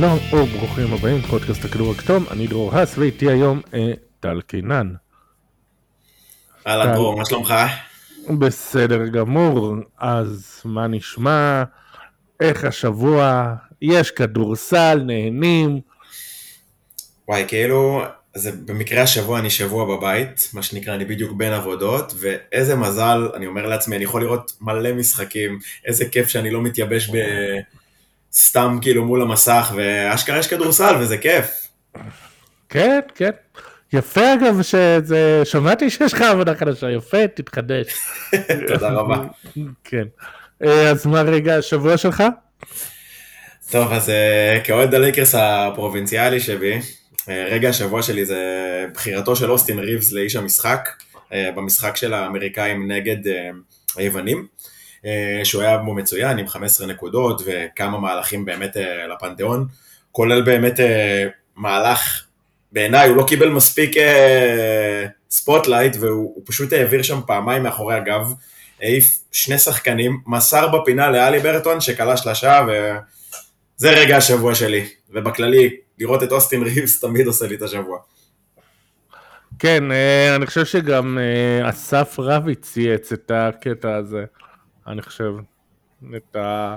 שלום וברוכים הבאים לפודקאסט הכדור הכתום, אני דרור האס ואיתי היום טל קינן. אהלן דרור, מה שלומך? בסדר גמור, אז מה נשמע? איך השבוע? יש כדורסל, נהנים? וואי, כאילו, זה במקרה השבוע אני שבוע בבית, מה שנקרא, אני בדיוק בין עבודות, ואיזה מזל, אני אומר לעצמי, אני יכול לראות מלא משחקים, איזה כיף שאני לא מתייבש סתם כאילו מול המסך, ואשכרה יש כדורסל וזה כיף. כן, כן. יפה אגב, שמעתי שיש לך עבודה חדשה, יפה, תתחדש. תודה רבה. כן. אז מה רגע השבוע שלך? טוב, אז כאוהד הלייקרס הפרובינציאלי שבי, רגע השבוע שלי זה בחירתו של אוסטין ריבס לאיש המשחק, במשחק של האמריקאים נגד היוונים, שהוא היה בו מצוין עם 15 נקודות וכמה מהלכים באמת לפנתיאון, כולל באמת מהלך, בעיניי הוא לא קיבל מספיק ספוטלייט, והוא פשוט העביר שם פעמיים מאחורי הגב, העיף שני שחקנים, מסר בפינה לאלי ברטון שקלה שלשה, וזה רגע השבוע שלי, ובכללי לראות את אוסטין ריבס תמיד עושה לי את השבוע. כן, אני חושב שגם אסף רבי צייץ את הקטע הזה, אני חושב, את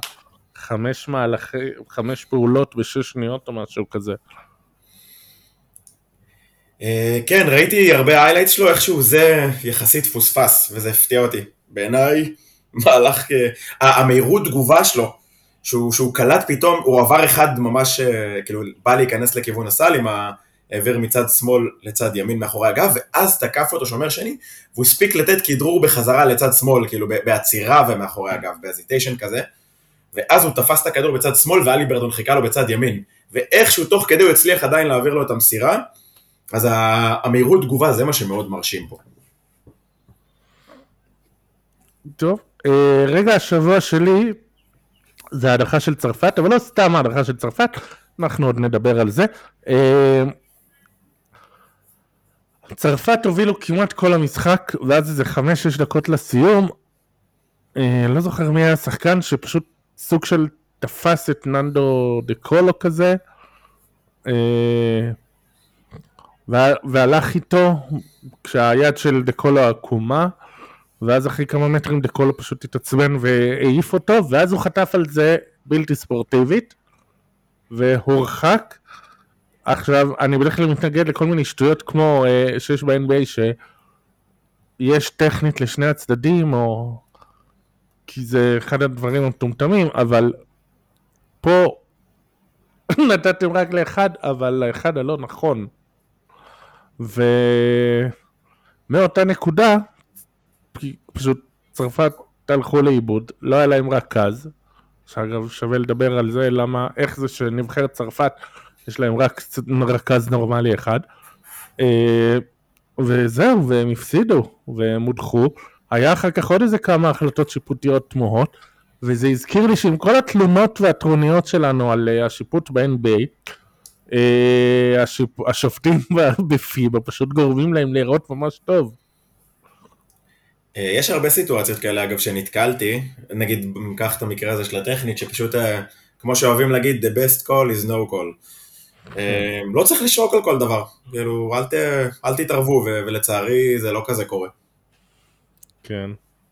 חמש פעולות בשש שניות או משהו כזה. כן, ראיתי הרבה היילייטס שלו, איכשהו זה יחסית פוספס, וזה הפתיע אותי. בעיניי, מהלך, המהירות תגובה שלו, שהוא קלט פתאום, הוא עבר אחד ממש, כאילו, בא להיכנס לכיוון הסל, עם העבר מצד שמאל לצד ימין מאחורי הגב, ואז תקף אותו שומר שני, והוא הספיק לתת כדרור בחזרה לצד שמאל, כאילו, בעצירה ומאחורי הגב, בהזיטיישן כזה, ואז הוא תפס את הכדור בצד שמאל, ואלי ברטון חיכה לו בצד ימין, ואיכשהו תוך כדי הוא הצליח עדיין להעביר לו את המסירה, אז המהירות תגובה זה מה שמאוד מרשים פה. טוב, רגע השבוע שלי זה ההדחה של צרפת, אבל לא סתם ההדחה של צרפת, אנחנו עוד נדבר על זה. צרפת הובילו כמעט כל המשחק, ואז איזה 5-6 דקות לסיום, לא זוכר מי היה השחקן שפשוט סוג של תפס את ננדו דה קולו כזה, והלך איתו כשהיד של דה קולו עקומה, ואז אחרי כמה מטרים דה קולו פשוט התעצבן והעיף אותו, ואז הוא חטף על זה בלתי ספורטיבית והורחק. עכשיו אני בדרך כלל מתנגד לכל מיני שטויות כמו שיש ב-NBA שיש טכנית לשני הצדדים, או כי זה אחד הדברים המטומטמים, אבל פה נתתם רק לאחד, אבל לאחד הלא נכון, ומאותה נקודה פשוט צרפת הלכו לאיבוד, לא היה להם רכז, שאגב שווה לדבר על זה, למה, איך זה שנבחרת צרפת יש להם רק רכז נורמלי אחד, וזהו, והם הפסידו והם הודחו. היה אחר כך עוד איזה כמה החלטות שיפוטיות תמוהות, וזה הזכיר לי שעם כל התלונות והטרוניות שלנו על השיפוט ב-NBA, השופטים בפיבה פשוט גורמים להם להיראות ממש טוב. יש הרבה סיטואציות כאלה אגב שנתקלתי, נגיד ניקח את המקרה הזה של הטכנית, שפשוט כמו שאוהבים להגיד the best call is no call, לא צריך לשרוק על כל דבר, כאילו אל תתערבו, ולצערי זה לא כזה קורה. כן.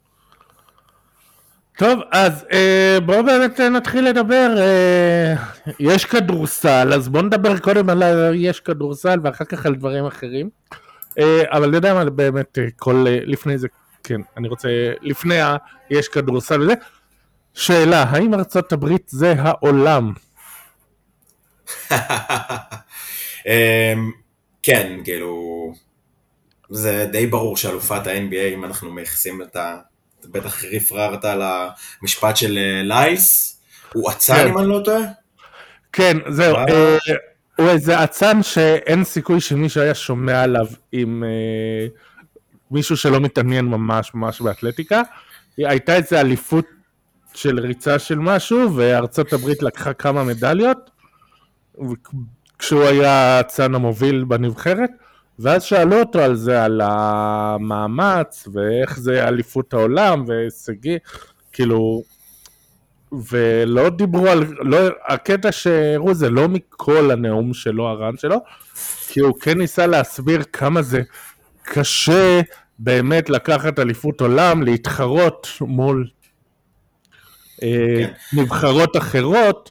טוב, אז בואו באמת נתחיל לדבר. יש כדורסל, אז בואו נדבר קודם על יש כדורסל ואחר כך על דברים אחרים, אבל אני יודע מה באמת לפני זה, כן, אני רוצה לפני יש כדורסל וזה, שאלה, האם ארצות הברית זה העולם? כן, כאילו זה די ברור שאלופת ה-NBA, אם אנחנו מייחסים את בטח רפררת על המשפט של ליילס, הוא עצן אם אני לא טועה? כן, זהו, הוא איזה עצן שאין סיכוי שמישהו היה שומע עליו עם מישהו שלא מתעניין ממש ממש באתלטיקה. הייתה איזה אליפות של ריצה של משהו, וארצות הברית לקחה כמה מדליות, כשהוא היה הצן המוביל בנבחרת, ואז שאלו אותו על זה, על המאמץ, ואיך זה אליפות העולם, והישגי, כאילו, ולא דיברו על, לא, הקטע שהראו זה לא מכל הנאום שלו, הרן שלו, כי הוא כן ניסה להסביר כמה זה קשה באמת לקחת אליפות עולם, להתחרות מול נבחרות אחרות,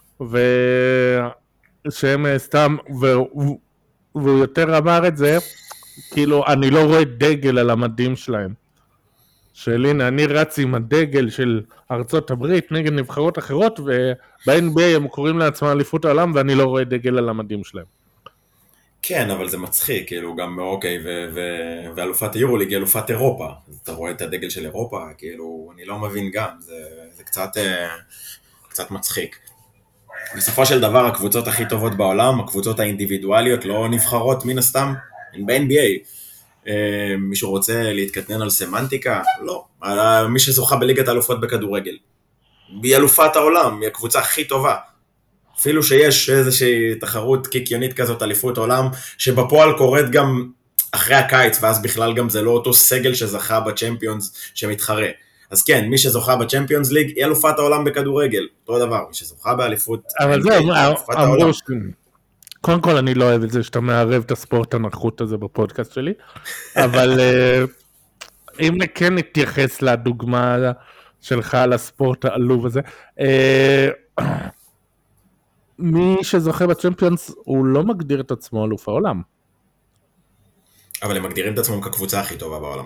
ושהם סתם, והוא יותר אמר את זה, כאילו אני לא רואה דגל על המדים שלהם. של הנה, אני רץ עם הדגל של ארצות הברית נגד נבחרות אחרות, וב-NBA הם קוראים לעצמם אליפות העולם, ואני לא רואה דגל על המדים שלהם. כן, אבל זה מצחיק, כאילו גם אוקיי, ואלופת היורוליג היא אלופת אירופה, אז אתה רואה את הדגל של אירופה, כאילו, אני לא מבין גם, זה קצת מצחיק. בסופו של דבר, הקבוצות הכי טובות בעולם, הקבוצות האינדיבידואליות לא נבחרות מן הסתם, הן ב-NBA. מישהו רוצה להתקטנן על סמנטיקה? לא. מי שזוכה בליגת האלופות בכדורגל. היא אלופת העולם, היא הקבוצה הכי טובה. אפילו שיש איזושהי תחרות קיקיונית כזאת, אליפות עולם, שבפועל קורית גם אחרי הקיץ, ואז בכלל גם זה לא אותו סגל שזכה בצ'מפיונס שמתחרה. אז כן, מי שזוכה בצ'מפיונס ליג, היא אלופת העולם בכדורגל. אותו דבר, מי שזוכה באליפות... אבל זה אמרו קודם כל אני לא אוהב את זה שאתה מערב את הספורט הנחות הזה בפודקאסט שלי, אבל אם כן נתייחס לדוגמה שלך על הספורט העלוב הזה, מי שזוכה בצ'מפיונס הוא לא מגדיר את עצמו אלוף העולם. אבל הם מגדירים את עצמם כקבוצה הכי טובה בעולם.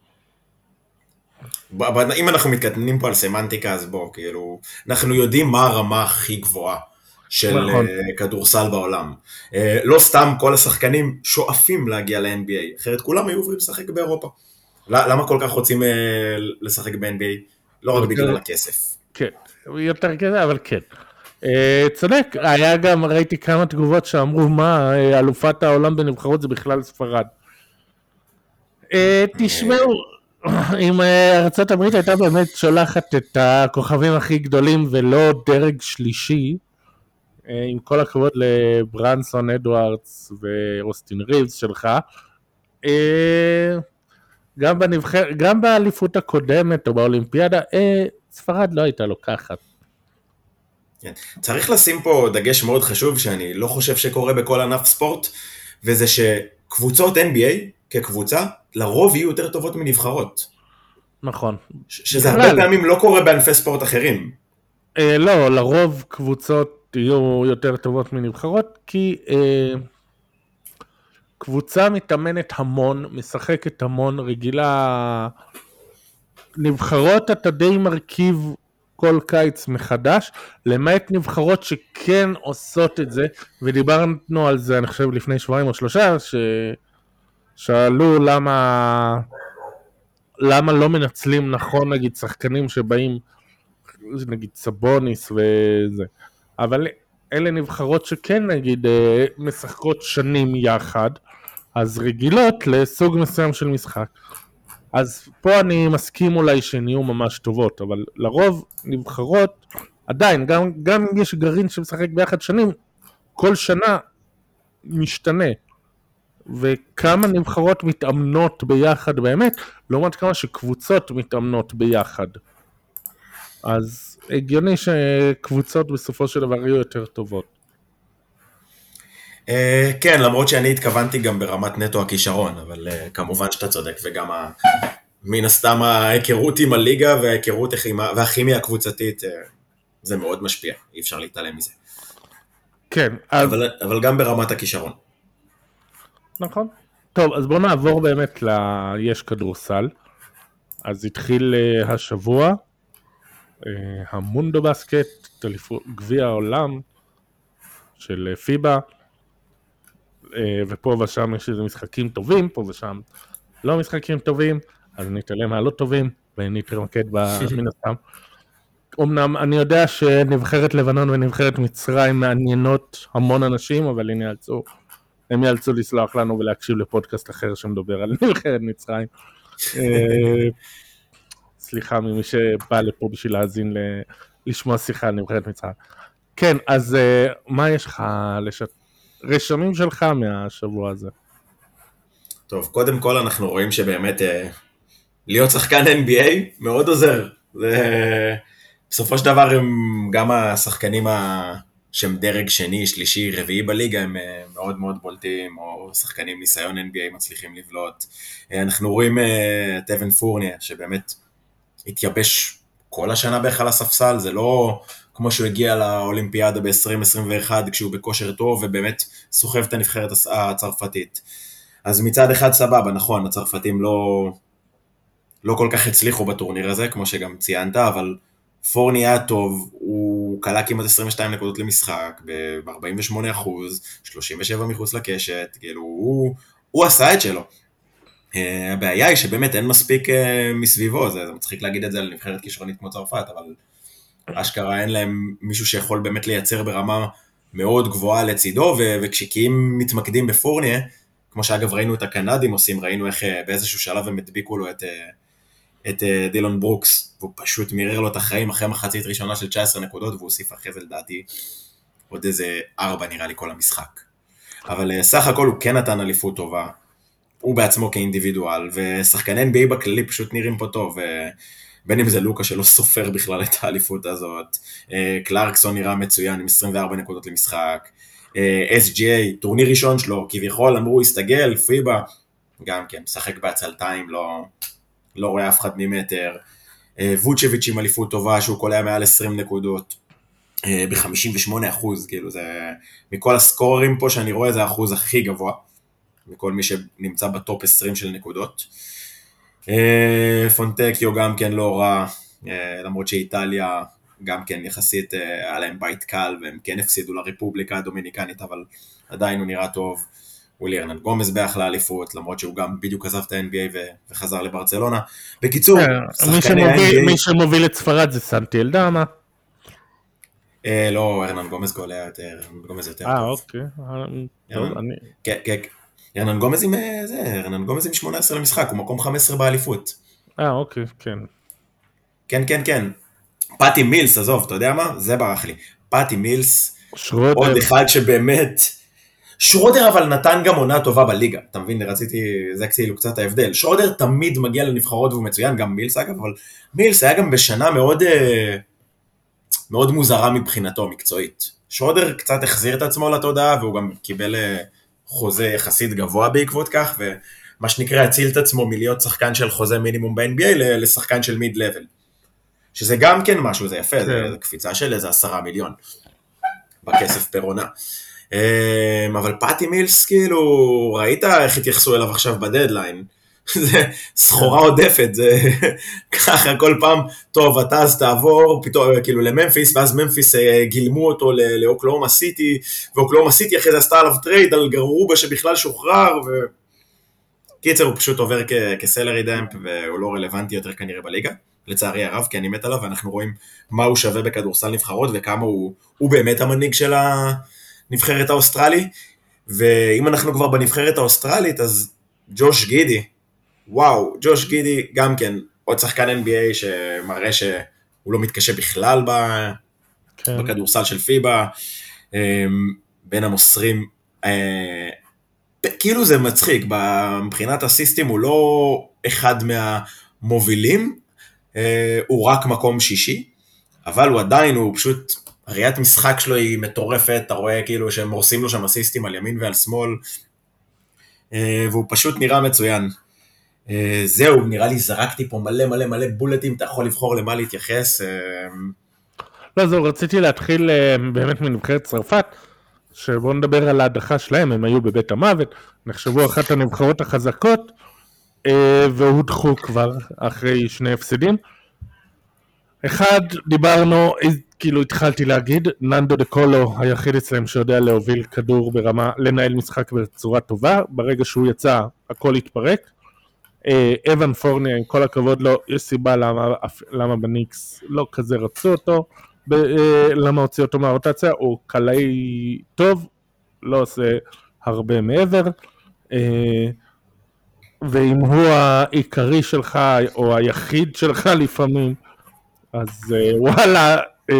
אם אנחנו מתקטנים פה על סמנטיקה, אז בוא, כאילו, אנחנו יודעים מה הרמה הכי גבוהה של כדורסל בעולם. לא סתם כל השחקנים שואפים להגיע ל-NBA, אחרת כולם היו עוברים לשחק באירופה. למה כל כך רוצים לשחק ב-NBA? לא רק בגלל הכסף. כן, יותר כזה, אבל כן. צודק, היה גם, ראיתי כמה תגובות שאמרו מה, אלופת העולם בנבחרות זה בכלל ספרד. תשמעו, אם ארצות הברית הייתה באמת שולחת את הכוכבים הכי גדולים ולא דרג שלישי, עם כל הכבוד לברנסון אדוארדס ואוסטין ריבס שלך, גם באליפות הקודמת או באולימפיאדה, ספרד לא הייתה לוקחת. כן. צריך לשים פה דגש מאוד חשוב שאני לא חושב שקורה בכל ענף ספורט, וזה שקבוצות NBA כקבוצה לרוב יהיו יותר טובות מנבחרות. נכון. שזה הרבה פעמים לא קורה בענפי ספורט אחרים. לא, לרוב קבוצות יהיו יותר טובות מנבחרות, כי קבוצה מתאמנת המון, משחקת המון, רגילה, נבחרות אתה די מרכיב כל קיץ מחדש, למעט נבחרות שכן עושות את זה, ודיברנו על זה אני חושב לפני שבועיים או שלושה, ששאלו למה לא מנצלים נכון נגיד שחקנים שבאים, נגיד סבוניס וזה, אבל אלה נבחרות שכן נגיד משחקות שנים יחד, אז רגילות לסוג מסוים של משחק. אז פה אני מסכים אולי שהן יהיו ממש טובות, אבל לרוב נבחרות, עדיין, גם אם יש גרעין שמשחק ביחד שנים, כל שנה משתנה. וכמה נבחרות מתאמנות ביחד באמת, לעומת כמה שקבוצות מתאמנות ביחד. אז הגיוני שקבוצות בסופו של דבר יהיו יותר טובות. כן, למרות שאני התכוונתי גם ברמת נטו הכישרון, אבל כמובן שאתה צודק, וגם מן הסתם ההיכרות עם הליגה והכימיה הקבוצתית, זה מאוד משפיע, אי אפשר להתעלם מזה. כן. אבל גם ברמת הכישרון. נכון. טוב, אז בואו נעבור באמת יש כדורסל. אז התחיל השבוע, המונדו בסקט, גביע העולם של פיבה, ופה ושם יש איזה משחקים טובים, פה ושם לא משחקים טובים, אז נתעלם מהלא טובים, ונתמקד מן הסתם. אמנם אני יודע שנבחרת לבנון ונבחרת מצרים מעניינות המון אנשים, אבל הם יאלצו לסלוח לנו ולהקשיב לפודקאסט אחר שמדבר על נבחרת מצרים. סליחה ממי שבא לפה בשביל להאזין לשמוע שיחה על נבחרת מצרים. כן, אז מה יש לך רשמים שלך מהשבוע הזה? טוב, קודם כל אנחנו רואים שבאמת להיות שחקן NBA מאוד עוזר. בסופו של דבר הם גם השחקנים שהם דרג שני, שלישי, רביעי בליגה, הם מאוד מאוד בולטים, או שחקנים ניסיון NBA מצליחים לבלוט. אנחנו רואים את אבן פורניה, שבאמת התייבש כל השנה בערך על הספסל, זה לא כמו שהוא הגיע לאולימפיאדה ב-2021, כשהוא בכושר טוב, ובאמת סוחב את הנבחרת הצרפתית. אז מצד אחד סבבה, נכון, הצרפתים לא כל כך הצליחו בטורניר הזה, כמו שגם ציינת, אבל פורני היה טוב, הוא קלה כמעט 22 נקודות למשחק, ב-48%, 37 מחוץ לקשת, כאילו, הוא עשה את שלו. הבעיה היא שבאמת אין מספיק מסביבו, זה מצחיק להגיד את זה על נבחרת כישרונית כמו צרפת, אבל אשכרה אין להם מישהו שיכול באמת לייצר ברמה מאוד גבוהה לצידו, וכשקים מתמקדים בפורניה, כמו שאגב ראינו את הקנדים עושים, ראינו איך באיזשהו שלב הם הדביקו לו את דילון ברוקס, והוא פשוט מירר לו את החיים אחרי מחצית ראשונה של 19 נקודות, והוא הוסיף אחרי זה לדעתי עוד איזה 4 נראה לי כל המשחק. אבל סך הכל הוא כן נתן אליפות טובה, הוא בעצמו כאינדיבידואל, ושחקני NBA בכללי פשוט נראים פה טוב, בין אם זה לוקה שלא סופר בכלל את האליפות הזאת, קלרקסון נראה מצוין עם 24 נקודות למשחק, SGA, טורניר ראשון שלו, כביכול אמרו הסתגל, פיבה, גם כן, משחק בעצלתיים, לא רואה אף אחד ממטר, ווצ'ביץ' עם אליפות טובה, שהוא קולע מעל 20 נקודות, ב-58%, כאילו זה, מכל הסקוררים פה שאני רואה, זה האחוז הכי גבוה, מכל מי שנמצא בטופ 20 של נקודות. פונטקיו גם כן לא רע, למרות שאיטליה גם כן יחסית היה להם בית קל, והם כן הפסידו לרפובליקה הדומיניקנית, אבל עדיין הוא נראה טוב. ווילי הרנן גומז באחלה אליפות, למרות שהוא גם בדיוק עזב את ה-NBA וחזר לברצלונה. בקיצור, מי שמוביל את ספרד זה סנטי אלדמה. לא, הרנן גומז גולע יותר, הרנן גומז יותר טוב. אוקיי. הרנן גומז עם 18 למשחק, הוא מקום 15 באליפות. אוקיי, כן. כן. פאטי מילס, עזוב, אתה יודע מה? זה ברח לי. פאטי מילס, עוד אחד שבאמת... שרודר אבל נתן גם עונה טובה בליגה, אתה מבין? זה כאילו קצת ההבדל. שרודר תמיד מגיע לנבחרות והוא מצוין, גם מילס אגב, אבל מילס היה גם בשנה מאוד, מאוד מוזרה מבחינתו, מקצועית. שרודר קצת החזיר את עצמו לתודעה, והוא גם קיבל חוזה יחסית גבוה בעקבות כך, ומה שנקרא הציל את עצמו מלהיות שחקן של חוזה מינימום ב-NBA לשחקן של מיד-לבל. שזה גם כן משהו, זה יפה, זה קפיצה של איזה 10 מיליון בכסף פרונה. אבל פאטי מילס, כאילו, ראית איך התייחסו אליו עכשיו בדדליין? זה סחורה עודפת, זה ככה כל פעם, טוב, אתה אז תעבור פתאום, כאילו לממפיס, ואז ממפיס גילמו אותו לאוקלאומה סיטי, ואוקלאומה סיטי אחרי זה עשתה עליו טרייד על גרובה שבכלל שוחרר, קיצר הוא פשוט עובר כסלרי דמפ, והוא לא רלוונטי יותר כנראה בליגה, לצערי הרב, כי אני מת עליו, ואנחנו רואים מה הוא שווה בכדורסל נבחרות, וכמה הוא באמת המנהיג של הנבחרת האוסטרלי, ואם אנחנו כבר בנבחרת האוסטרלית, אז ג'וש גידי, וואו, ג'וש גידי גם כן, עוד שחקן NBA שמראה שהוא לא מתקשה בכלל בכדורסל של פיבה, בין המוסרים, כאילו זה מצחיק, מבחינת הסיסטים הוא לא אחד מהמובילים, הוא רק מקום שישי, אבל הוא עדיין, הוא פשוט, הראיית משחק שלו היא מטורפת, אתה רואה כאילו שהם הורסים לו שם הסיסטים על ימין ועל שמאל, והוא פשוט נראה מצוין. זהו, נראה לי זרקתי פה מלא בולטים, אתה יכול לבחור למה להתייחס. לא, זהו, רציתי להתחיל באמת מנבחרת צרפת, שבואו נדבר על ההדחה שלהם, הם היו בבית המוות, נחשבו אחת הנבחרות החזקות, והודחו כבר אחרי 2 הפסדים. אחד, דיברנו, כאילו התחלתי להגיד, ננדו דה קולו היחיד אצלם שיודע להוביל כדור ברמה, לנהל משחק בצורה טובה, ברגע שהוא יצא הכל התפרק. אבן פורניה, עם כל הכבוד לו, יש סיבה למה בניקס לא כזה רצו אותו, למה הוציא אותו מהרוטציה, הוא קלעי טוב, לא עושה הרבה מעבר, ואם הוא העיקרי שלך, או היחיד שלך לפעמים, אז וואלה,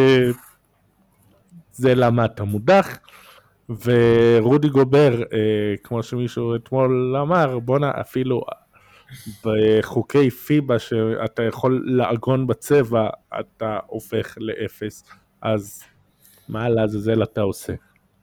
זה למה אתה מודח, ורודי גובר, כמו שמישהו אתמול אמר, בונה אפילו בחוקי פיבה שאתה יכול לעגון בצבע, אתה הופך לאפס, אז מה לעזאזל אתה עושה?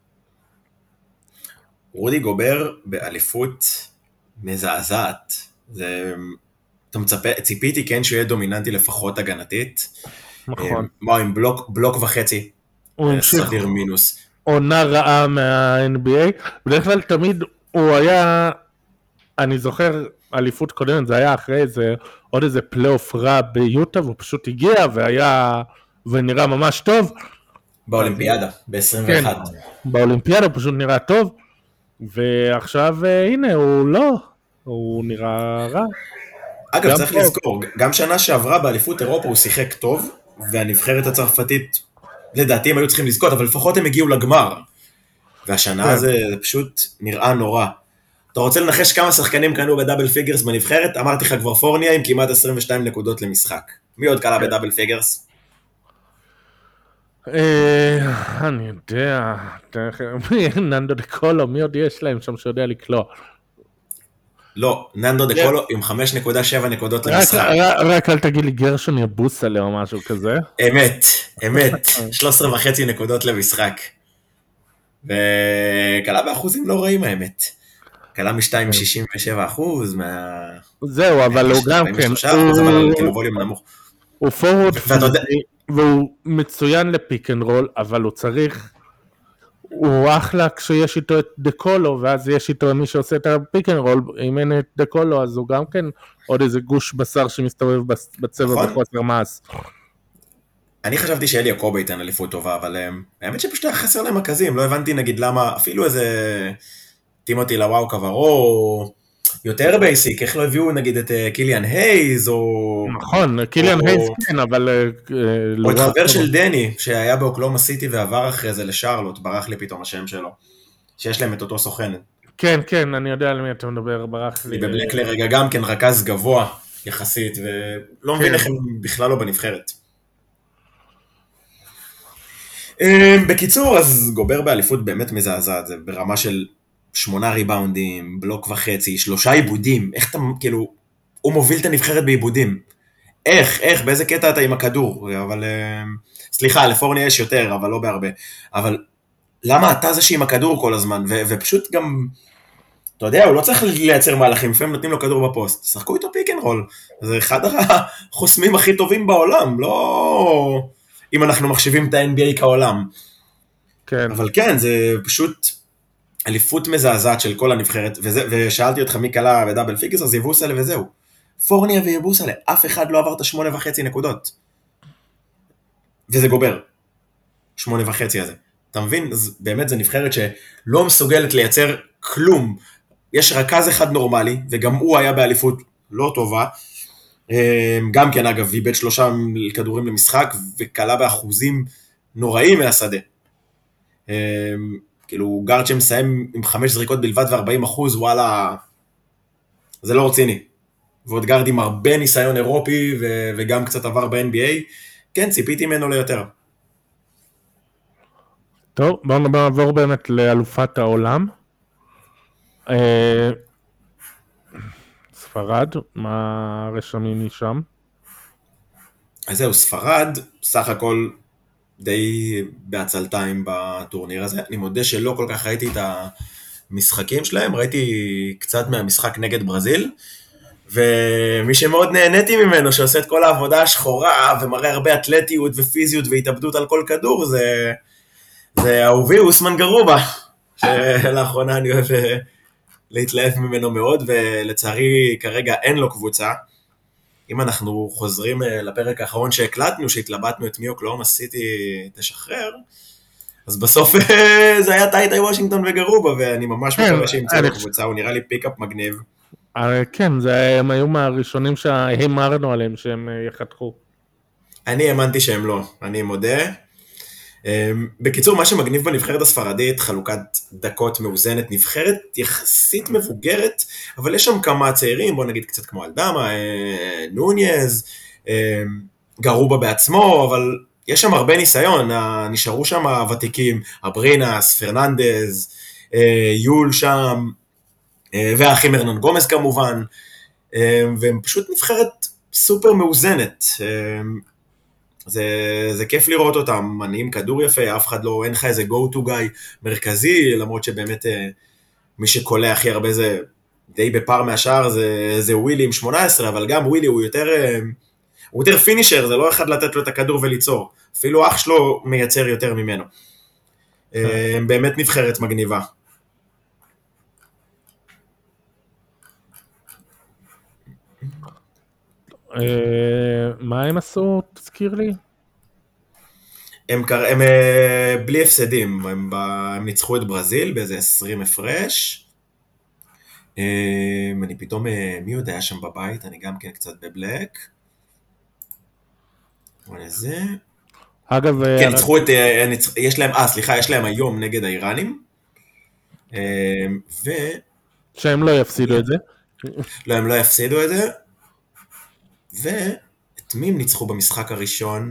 רודי גובר באליפות מזעזעת. אתה מצפה, ציפיתי כן שהוא יהיה דומיננטי לפחות הגנתית. נכון. מה עם בלוק וחצי? הוא המשיך סדיר מינוס. עונה רעה מה-NBA, בדרך כלל תמיד הוא היה, אני זוכר אליפות קודמת, זה היה אחרי עוד איזה פלייאוף רע ביוטה, והוא פשוט הגיע והיה, ונראה ממש טוב. באולימפיאדה, ב-21. כן, באולימפיאדה הוא פשוט נראה טוב, ועכשיו הנה הוא לא, הוא נראה רע. אגב, צריך לזכור, גם שנה שעברה באליפות אירופה הוא שיחק טוב, והנבחרת הצרפתית, לדעתי הם היו צריכים לזכות, אבל לפחות הם הגיעו לגמר. והשנה זה פשוט נראה נורא. אתה רוצה לנחש כמה שחקנים קנו בדאבל פיגרס בנבחרת? אמרתי לך כבר פורניה עם כמעט 22 נקודות למשחק. מי עוד קלה בדאבל פיגרס? אני יודע, ננדו דקולו, מי עוד יש להם שם שיודע לקלוע? לא, ננדו דקולו עם 5.7 נקודות למשחק. רק אל תגיד לי גרשון יבוסלה או משהו כזה. אמת, 13.5 נקודות למשחק. וקלה באחוזים לא רעים האמת. קלה מ-2.67%, זהו, אבל הוא גם כן. 43%, אבל כאילו ווליום נמוך. הוא פורוורד פיזי, והוא מצוין לפיק אנד רול, אבל הוא צריך, הוא אחלה כשיש איתו את דקולו, ואז יש איתו מי שעושה את הפיק אנד רול, אם אין את דקולו, אז הוא גם כן עוד איזה גוש בשר שמסתובב בצבע בחוסר מעש. אני חשבתי שאלי יעקובי ייתן אליפות טובה, אבל האמת שפשוט היה חסר להם מרכזים, לא הבנתי נגיד למה, אפילו איזה טימותי לוואו קברו, יותר בייסיק, איך לא הביאו נגיד את קיליאן הייז, או... נכון, קיליאן הייז כן, אבל... או את חבר של דני, שהיה באוקלאומה סיטי ועבר אחרי זה לשרלוט, ברח לי פתאום השם שלו, שיש להם את אותו סוכן. כן, כן, אני יודע על מי אתה מדבר, ברח לי. בבלק לרגע גם כן רכז גבוה יחסית, ולא מבין איך הם בכלל לא בנבחרת. בקיצור, אז גובר באליפות באמת מזעזעת, זה ברמה של 8 ריבאונדים, בלוק וחצי, 3 עיבודים, איך אתה, כאילו, הוא מוביל את הנבחרת בעיבודים. איך, באיזה קטע אתה עם הכדור, אבל, סליחה, לפורניה יש יותר, אבל לא בהרבה, אבל למה אתה זה שעם הכדור כל הזמן, ופשוט גם, אתה יודע, הוא לא צריך לייצר מהלכים, לפעמים נותנים לו כדור בפוסט, שחקו איתו פיק אנד רול, זה אחד החוסמים הכי טובים בעולם, לא... אם אנחנו מחשיבים את ה-NBA כעולם. כן. אבל כן, זה פשוט אליפות מזעזעת של כל הנבחרת, ושאלתי אותך מי קלה בדאבל פיגרס, אז יבוסלה וזהו. פורניה ויבוסלה, אף אחד לא עבר את 8.5 נקודות. וזה גובר. 8.5 הזה. אתה מבין? אז באמת זה נבחרת שלא מסוגלת לייצר כלום. יש רכז אחד נורמלי, וגם הוא היה באליפות לא טובה, גם כן אגב, איבד 3 כדורים למשחק, וקלה באחוזים נוראים מהשדה. כאילו, גארד שמסיים עם 5 זריקות בלבד ו40%, וואלה, זה לא רציני. ועוד גארד עם הרבה ניסיון אירופי, וגם קצת עבר ב-NBA, כן, ציפיתי ממנו ליותר. טוב, בואו נעבור באמת לאלופת העולם. ספרד, מה הרשמים משם? אז זהו, ספרד, סך הכל די בעצלתיים בטורניר הזה. אני מודה שלא כל כך ראיתי את המשחקים שלהם, ראיתי קצת מהמשחק נגד ברזיל, ומי שמאוד נהניתי ממנו, שעושה את כל העבודה השחורה, ומראה הרבה אתלטיות ופיזיות והתאבדות על כל כדור, זה אהובי אוסמן גרובה, שלאחרונה אני אוהב להתלהב ממנו מאוד, ולצערי כרגע אין לו קבוצה. אם אנחנו חוזרים לפרק האחרון שהקלטנו, שהתלבטנו את מי אוקלאומה סיטי תשחרר, אז בסוף זה היה טייטאי וושינגטון וגרובה, ואני ממש מקווה שימצאו לו קבוצה, הוא נראה לי פיקאפ מגניב. כן, הם היו מהראשונים שהאמרנו עליהם שהם יחתכו. אני האמנתי שהם לא, אני מודה. בקיצור, מה שמגניב בנבחרת הספרדית, חלוקת דקות מאוזנת, נבחרת יחסית מבוגרת, אבל יש שם כמה צעירים, בוא נגיד קצת כמו אלדמה, נוניז, גרובה בעצמו, אבל יש שם הרבה ניסיון, נשארו שם הוותיקים, אברינס, פרננדז, יול שם, והאחים הרנן גומז כמובן, והם פשוט נבחרת סופר מאוזנת. זה כיף לראות אותם, מניעים כדור יפה, אף אחד לא, אין לך איזה go to guy מרכזי, למרות שבאמת מי שקולה הכי הרבה זה די בפר מהשאר, זה ווילי עם 18, אבל גם ווילי הוא יותר פינישר, זה לא אחד לתת לו את הכדור וליצור, אפילו אח שלו מייצר יותר ממנו. באמת נבחרת מגניבה. מה הם עשו? תזכיר לי. הם בלי הפסדים, הם ניצחו את ברזיל באיזה 20 הפרש. אני פתאום, מי יודע היה שם בבית? אני גם כן קצת בבלק. וזה. אגב, כן, ניצחו את, יש להם היום נגד האיראנים. שהם לא יפסידו את זה. לא, הם לא יפסידו את זה. ואת מי הם ניצחו במשחק הראשון?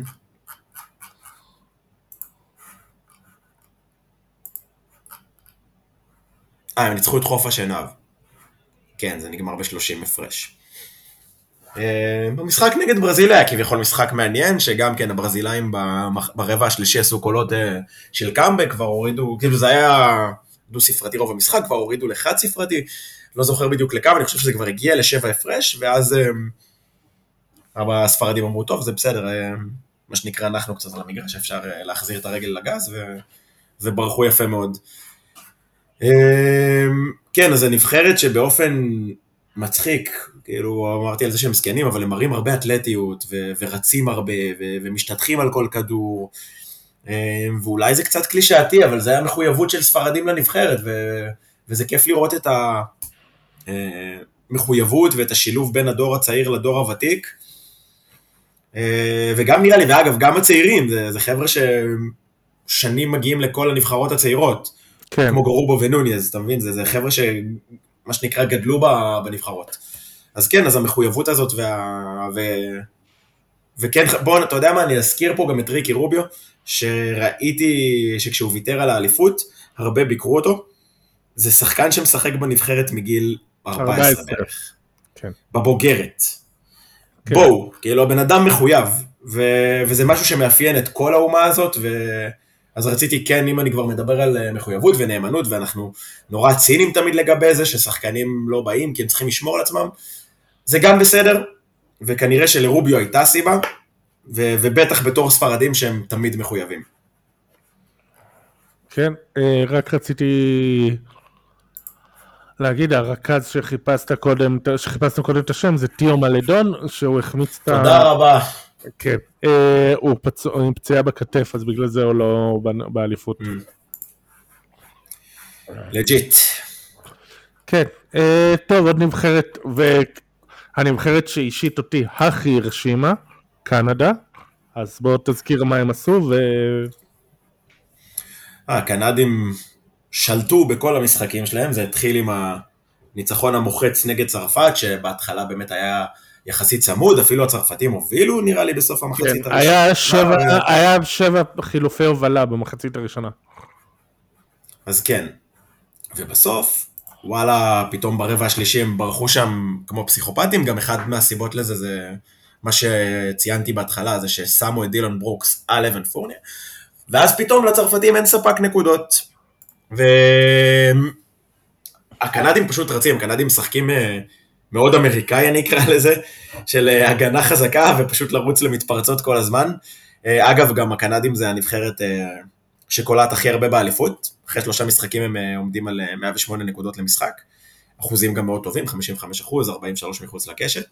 הם ניצחו את חוף השנהב. כן, זה נגמר ב-30 הפרש. במשחק נגד ברזיל היה כביכול משחק מעניין, שגם כן הברזילאים ברבע השלישי עשו קולות של קאמבק, כבר הורידו, כאילו זה היה דו ספרתי רוב המשחק, כבר הורידו לחד ספרתי, לא זוכר בדיוק לכמה, אני חושב שזה כבר הגיע ל7 הפרש, ואז הספרדים אמרו, טוב, זה בסדר, מה שנקרא אנחנו קצת על המגרש, אפשר להחזיר את הרגל לגז, וברחו יפה מאוד. כן, אז הנבחרת שבאופן מצחיק, כאילו אמרתי על זה שהם סקנים, אבל הם מראים הרבה אתלטיות, ורצים הרבה, ומשתתחים על כל כדור, ואולי זה קצת קלישאתי, אבל זה היה מחויבות של ספרדים לנבחרת, וזה כיף לראות את המחויבות, ואת השילוב בין הדור הצעיר לדור הוותיק, וגם נראה לי, ואגב, גם הצעירים, זה חבר'ה ששנים מגיעים לכל הנבחרות הצעירות, כן. כמו גרובו ונוניאז, אתה מבין? זה חבר'ה שמה שנקרא גדלו בנבחרות. אז כן, אז המחויבות הזאת וכן, בוא, אתה יודע מה, אני אזכיר פה גם את ריקי רוביו, שראיתי שכשהוא ויתר על האליפות, הרבה ביקרו אותו, זה שחקן שמשחק בנבחרת מגיל 14 בערך. כן. בבוגרת. כן. בואו, כאילו הבן אדם מחויב, וזה משהו שמאפיין את כל האומה הזאת, אז רציתי, כן, אם אני כבר מדבר על מחויבות ונאמנות, ואנחנו נורא ציניים תמיד לגבי זה, ששחקנים לא באים, כי הם צריכים לשמור על עצמם, זה גם בסדר, וכנראה שלרוביו הייתה סיבה, ובטח בתור ספרדים שהם תמיד מחויבים. כן, רק רציתי להגיד, הרכז שחיפשנו קודם את השם, זה תיאו מלדון, שהוא החמיץ את תודה רבה. כן, הוא פציעה בכתף, אז בגלל זה הוא לא באליפות. לג'יט. כן, טוב, עוד נבחרת, והנבחרת שאישית אותי הכי הרשימה, קנדה, אז בואו תזכיר מה הם עשו, הקנדים שלטו בכל המשחקים שלהם, זה התחיל עם הניצחון המוחץ נגד צרפת, שבהתחלה באמת היה יחסית צמוד, אפילו הצרפתים הובילו, נראה לי, בסוף המחצית הראשונה. היה 7 חילופי הובלה במחצית הראשונה. אז כן, ובסוף, וואלה, פתאום ברבע השלישי הם ברחו שם כמו פסיכופטים, גם אחד מהסיבות לזה זה מה שציינתי בהתחלה, זה ששמו את דילון ברוקס על אבן פורניה, ואז פתאום לצרפתים אין ספק נקודות, והקנדים פשוט רצים, הקנדים משחקים מאוד אמריקאי אני אקרא לזה, של הגנה חזקה ופשוט לרוץ למתפרצות כל הזמן. אגב, גם הקנדים זה הנבחרת שקולעת הכי הרבה באליפות, אחרי 3 משחקים הם עומדים על 108 נקודות למשחק, אחוזים גם מאוד טובים, 55%, 43 מחוץ לקשת,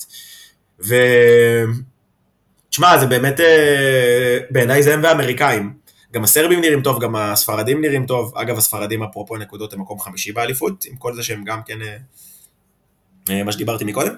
תשמע, זה באמת, בעיניי זה הם והאמריקאים, גם הסרבים נראים טוב, גם הספרדים נראים טוב, אגב הספרדים אפרופו נקודות הם מקום 5 באליפות, עם כל זה שהם גם כן, מה שדיברתי מקודם,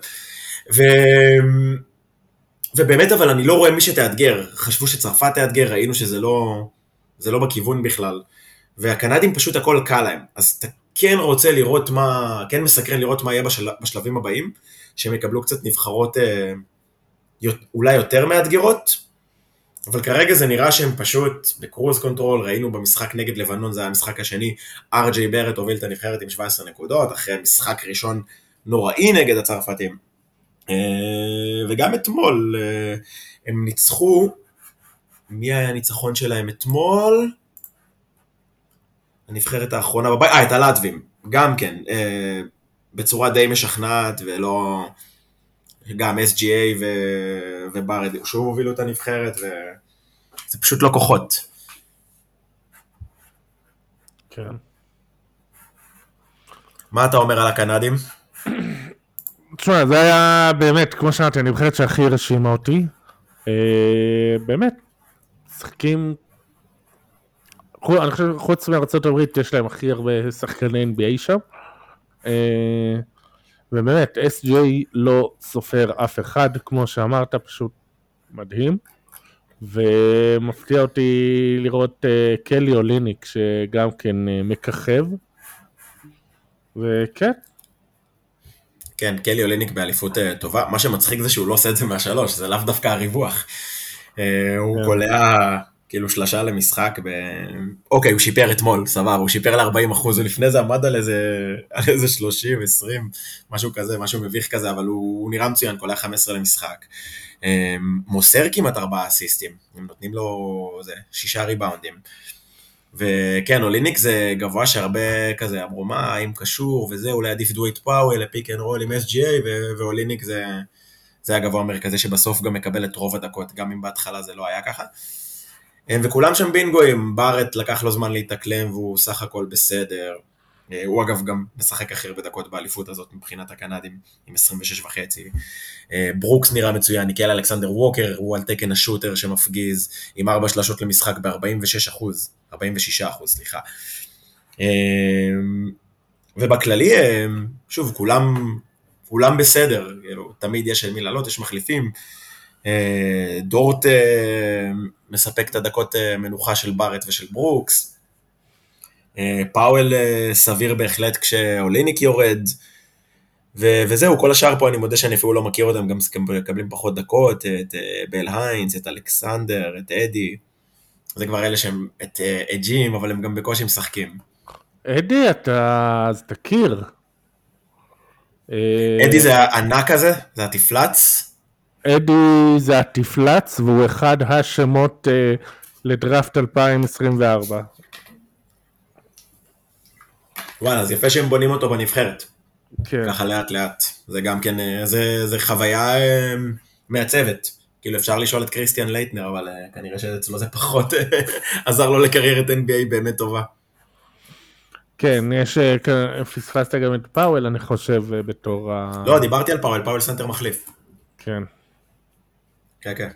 ובאמת אבל אני לא רואה מי שתאתגר, חשבו שצרפת תאתגר, ראינו שזה לא בכיוון בכלל, והקנדים פשוט הכל קל להם, אז אתה כן רוצה לראות כן מסקרן לראות מה יהיה בשלבים הבאים, שהם יקבלו קצת נבחרות אולי יותר מאתגרות, אבל כרגע זה נראה שהם פשוט בקרוז קונטרול, ראינו במשחק נגד לבנון, זה היה המשחק השני, ארג'יי ברט הוביל את הנבחרת עם 17 נקודות, אחרי משחק ראשון נוראי נגד הצרפתים, וגם אתמול הם ניצחו, מי היה הניצחון שלהם אתמול? הנבחרת האחרונה בבית, את הלטבים, גם כן, בצורה די משכנעת, ולא, גם SGA וברד, שוב הובילו את הנבחרת, וזה פשוט לא כוחות. כן. מה אתה אומר על הקנדים? תשמע, זה היה באמת, כמו שאמרתי, הנבחרת שהכי הרשימה אותי. באמת, משחקים, אני חושב, חוץ מארצות הברית, יש להם הכי הרבה שחקני NBA שם. ובאמת, SJ לא סופר אף אחד, כמו שאמרת, פשוט מדהים. ומפתיע אותי לראות קלי אוליניק, שגם כן מככב. וכן. כן, קלי אוליניק באליפות טובה. מה שמצחיק זה שהוא לא עושה את זה מהשלוש, זה לאו דווקא הריווח. הוא קולע כאילו שלשה למשחק, אוקיי, הוא שיפר אתמול, סבבה, הוא שיפר ל-40%, ולפני זה עמד על איזה 30, 20, משהו כזה, משהו מביך כזה, אבל הוא נראה מצוין, קולע 15 למשחק. מוסר כמעט 4 אסיסטים, הם נותנים לו 6 ריבאונדים. וכן, אוליניק זה גבוה שהרבה כזה אמרו, מה, האם קשור וזה, אולי עדיף דווייט פאוול, לפיק אנד רול עם SGA, ואוליניק זה הגבוה המרכזי שבסוף גם מקבל את רוב הדקות, גם אם בהתחלה זה לא היה ככה. וכולם שם בינגויים, בארט לקח לו זמן להתאקלם, והוא סך הכל בסדר. הוא אגב גם משחק הכי הרבה דקות באליפות הזאת מבחינת הקנדים, עם 26.5. ברוקס נראה מצוין, ניקל אלכסנדר ווקר, הוא על תקן השוטר שמפגיז, עם 4 שלשות למשחק ב-46%, 46%, סליחה. ובכללי, שוב, כולם בסדר, תמיד יש מי לעלות, יש מחליפים. דורט מספק את הדקות מנוחה של בארט ושל ברוקס. פאוול סביר בהחלט כשאוליניק יורד, וזהו, כל השאר פה אני מודה שאני אפילו לא מכיר אותם, גם מקבלים פחות דקות, את בל היינס, את אלכסנדר, את אדי, זה כבר אלה שהם את אג'ים, אבל הם גם בקושי משחקים. אדי, אז תכיר. אדי זה הענק הזה, זה התפלץ. אדי זה התפלץ, והוא אחד השמות לדראפט 2024. וואלה, אז יפה שהם בונים אותו בנבחרת. כן. ככה לאט לאט. זה גם כן, זה חוויה מעצבת. כאילו אפשר לשאול את קריסטיאן לייטנר, אבל כנראה שאצלו זה פחות עזר לו לקריירת NBA באמת טובה. כן, פספסת גם את פאוול, אני חושב, בתור לא, דיברתי על פאוול סנטר מחליף. כן. כן, כן.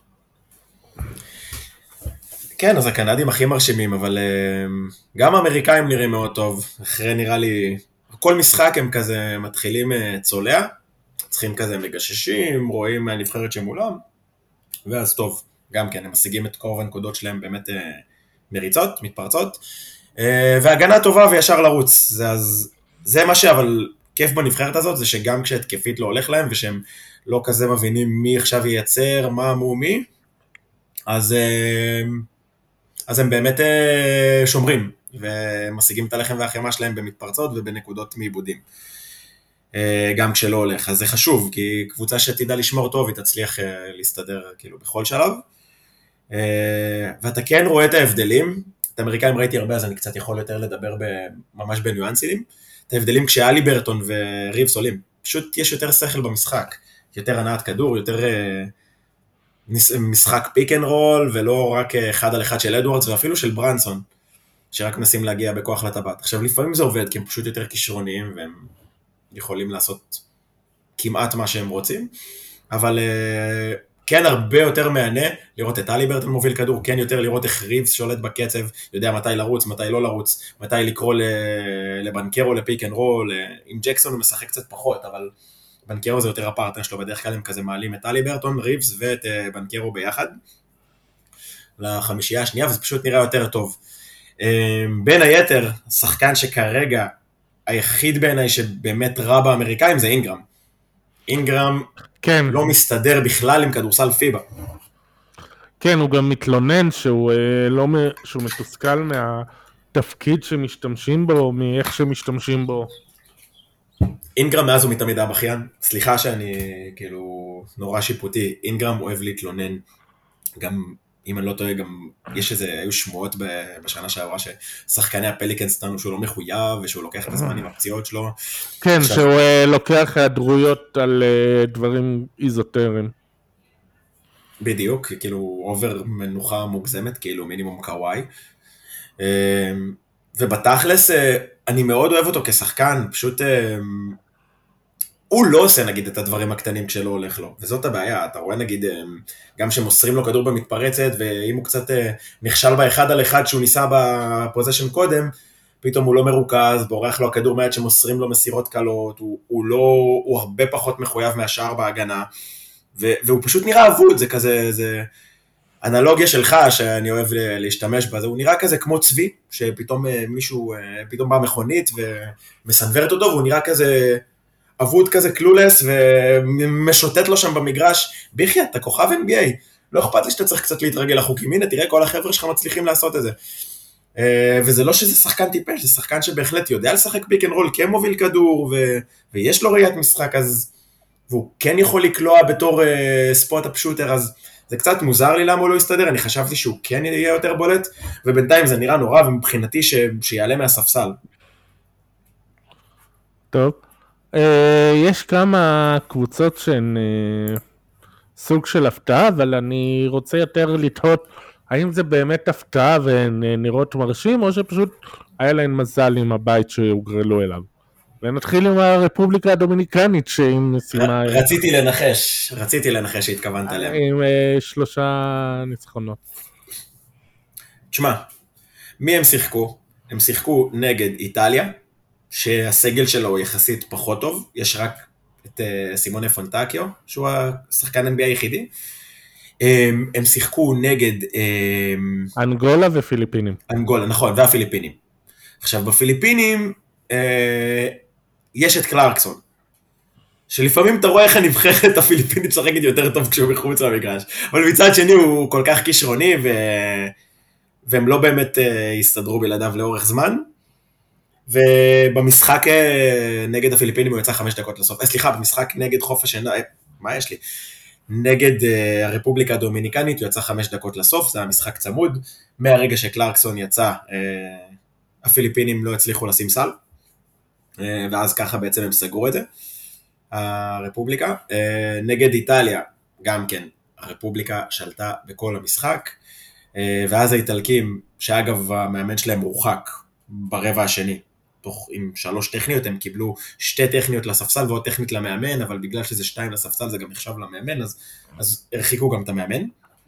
כן, אז הקנדים הכי מרשימים, אבל גם האמריקאים נראים מאוד טוב. אחרי נראה לי, כל משחק הם כזה מתחילים צולע, צריכים כזה מגששים, רואים מהנבחרת שמולם, ואז טוב, גם כן, הם משיגים את קורב הנקודות שלהם באמת מריצות, מתפרצות, והגנה טובה וישר לרוץ. זה מה אבל כיף בנבחרת הזאת, זה שגם כשהתקפית לא הולך להם, ושהם לא כזה מבינים מי עכשיו ייצר, מה מי, אז הם באמת שומרים, ומשיגים את הלחם והחמה שלהם במתפרצות ובנקודות מעיבודים. גם כשלא הולך, אז זה חשוב, כי קבוצה שתדע לשמור טוב, היא תצליח להסתדר כאילו בכל שלב. ואתה כן רואה את ההבדלים, את האמריקאים ראיתי הרבה, אז אני קצת יכול יותר לדבר ממש בניואנסילים, את ההבדלים כשאלי ברטון וריבס עולים, פשוט יש יותר שכל במשחק, יותר הנעת כדור, יותר משחק פיק אנד רול, ולא רק 1 על 1 של אדוארדס, ואפילו של ברנסון, שרק מנסים להגיע בכוח לטבעת. עכשיו לפעמים זה עובד, כי הם פשוט יותר כישרוניים, והם יכולים לעשות כמעט מה שהם רוצים, אבל כן הרבה יותר מענה לראות את אלי ברטון מוביל כדור, כן יותר לראות איך ריבס שולט בקצב, יודע מתי לרוץ, מתי לא לרוץ, מתי לקרוא לבנקרו לפיק אנד רול, עם ג'קסון הוא משחק קצת פחות, אבל בנקרו זה יותר הפרטנר שלו, בדרך כלל הם כזה מעלים את אלי ברטון, ריבס ואת בנקרו ביחד, לחמישייה השנייה, וזה פשוט נראה יותר טוב. בין היתר, שחקן שכרגע היחיד בעיניי שבאמת רע באמריקאים זה אינגרם. אינגרם כן. לא מסתדר בכלל עם כדורסל פיבה. כן, הוא גם מתלונן שהוא מתוסכל מהתפקיד שמשתמשים בו, מאיך שמשתמשים בו. אינגרם מאז הוא מתמיד היה בכיין, סליחה שאני כאילו נורא שיפוטי, אינגרם אוהב להתלונן, גם אם אני לא טועה, גם יש היו שמועות בשנה שעברה ששחקני הפליקנס טענו שהוא לא מחויב, ושהוא לוקח את הזמן עם הפציעות שלו. כן, שהוא לוקח היעדרויות על דברים איזוטריים. בדיוק, כאילו אובר מנוחה מוגזמת, כאילו מינימום קוואי. ובתכלס, אני מאוד אוהב אותו כשחקן, פשוט הוא לא עושה נגיד את הדברים הקטנים כשלא הולך לו, וזאת הבעיה, אתה רואה נגיד גם שמוסרים לו כדור במתפרצת, ואם הוא קצת נכשל באחד על אחד שהוא ניסה בפוזיישן קודם, פתאום הוא לא מרוכז, בורח לו הכדור מעט שמוסרים לו מסירות קלות, הוא הרבה פחות מחויב מהשאר בהגנה, והוא פשוט נראה אבוד, זה כזה, זה אנלוגיה שלך שאני אוהב להשתמש בה, הוא נראה כזה כמו צבי, שפתאום מישהו, פתאום בא מכונית ומסנברת אותו, והוא נראה כזה אבוד כזה קלולס, ומשוטט לו שם במגרש, ביחי, אתה כוכב NBA, לא אכפת לי שאתה צריך קצת להתרגל לחוקים, הנה תראה כל החבר'ה שלך מצליחים לעשות את זה. וזה לא שזה שחקן טיפש, זה שחקן שבהחלט יודע לשחק פיק אנד רול, כן מוביל כדור, ויש לו ראיית משחק, אז והוא כן יכול לקלוע בתור ספוט אפשוטר, אז זה קצת מוזר לי למה הוא לא יסתדר, אני חשבתי שהוא כן יהיה יותר בולט, ובינתיים זה נראה נורא, ומבחינתי שיעלה מהספסל. טוב. יש כמה קבוצות שהן סוג של הפתעה, אבל אני רוצה יותר לתהות, האם זה באמת הפתעה והן נראות מרשים, או שפשוט היה להן מזל עם הבית שהוגרלו אליו. ונתחיל עם הרפובליקה הדומיניקנית, שהיא משימה... רציתי לנחש שהתכוונת עליהם. עם 3 ניצחונות. תשמע, מי הם שיחקו? הם שיחקו נגד איטליה, שהסגל שלו הוא יחסית פחות טוב, יש רק את סימונה פונטקיו, שהוא השחקן NBA היחידי. הם שיחקו נגד... אנגולה ופיליפינים. אנגולה, נכון, והפיליפינים. עכשיו, בפיליפינים יש את קלרקסון, שלפעמים אתה רואה איך הנבחרת הפיליפינית שחקת יותר טוב כשהוא מחוץ למגרש, אבל מצד שני הוא כל כך כישרוני, והם לא באמת יסתדרו בלעדיו לאורך זמן, ובמשחק נגד הפיליפינים הוא יצא 5 דקות לסוף, סליחה, במשחק נגד חוף השינה, מה יש לי? נגד הרפובליקה הדומיניקנית הוא יצא 5 דקות לסוף, זה היה משחק צמוד, מהרגע שקלרקסון יצא, הפיליפינים לא הצליחו לשים סל, ואז ככה בעצם הם סגרו את זה, הרפובליקה. נגד איטליה, גם כן, הרפובליקה שלטה בכל המשחק, ואז האיטלקים, שאגב המאמן שלהם הורחק ברבע השני, עם 3 טכניות, הם קיבלו 2 טכניות לספסל ועוד טכנית למאמן, אבל בגלל שזה 2 לספסל זה גם נחשב למאמן, אז הרחיקו גם את המאמן.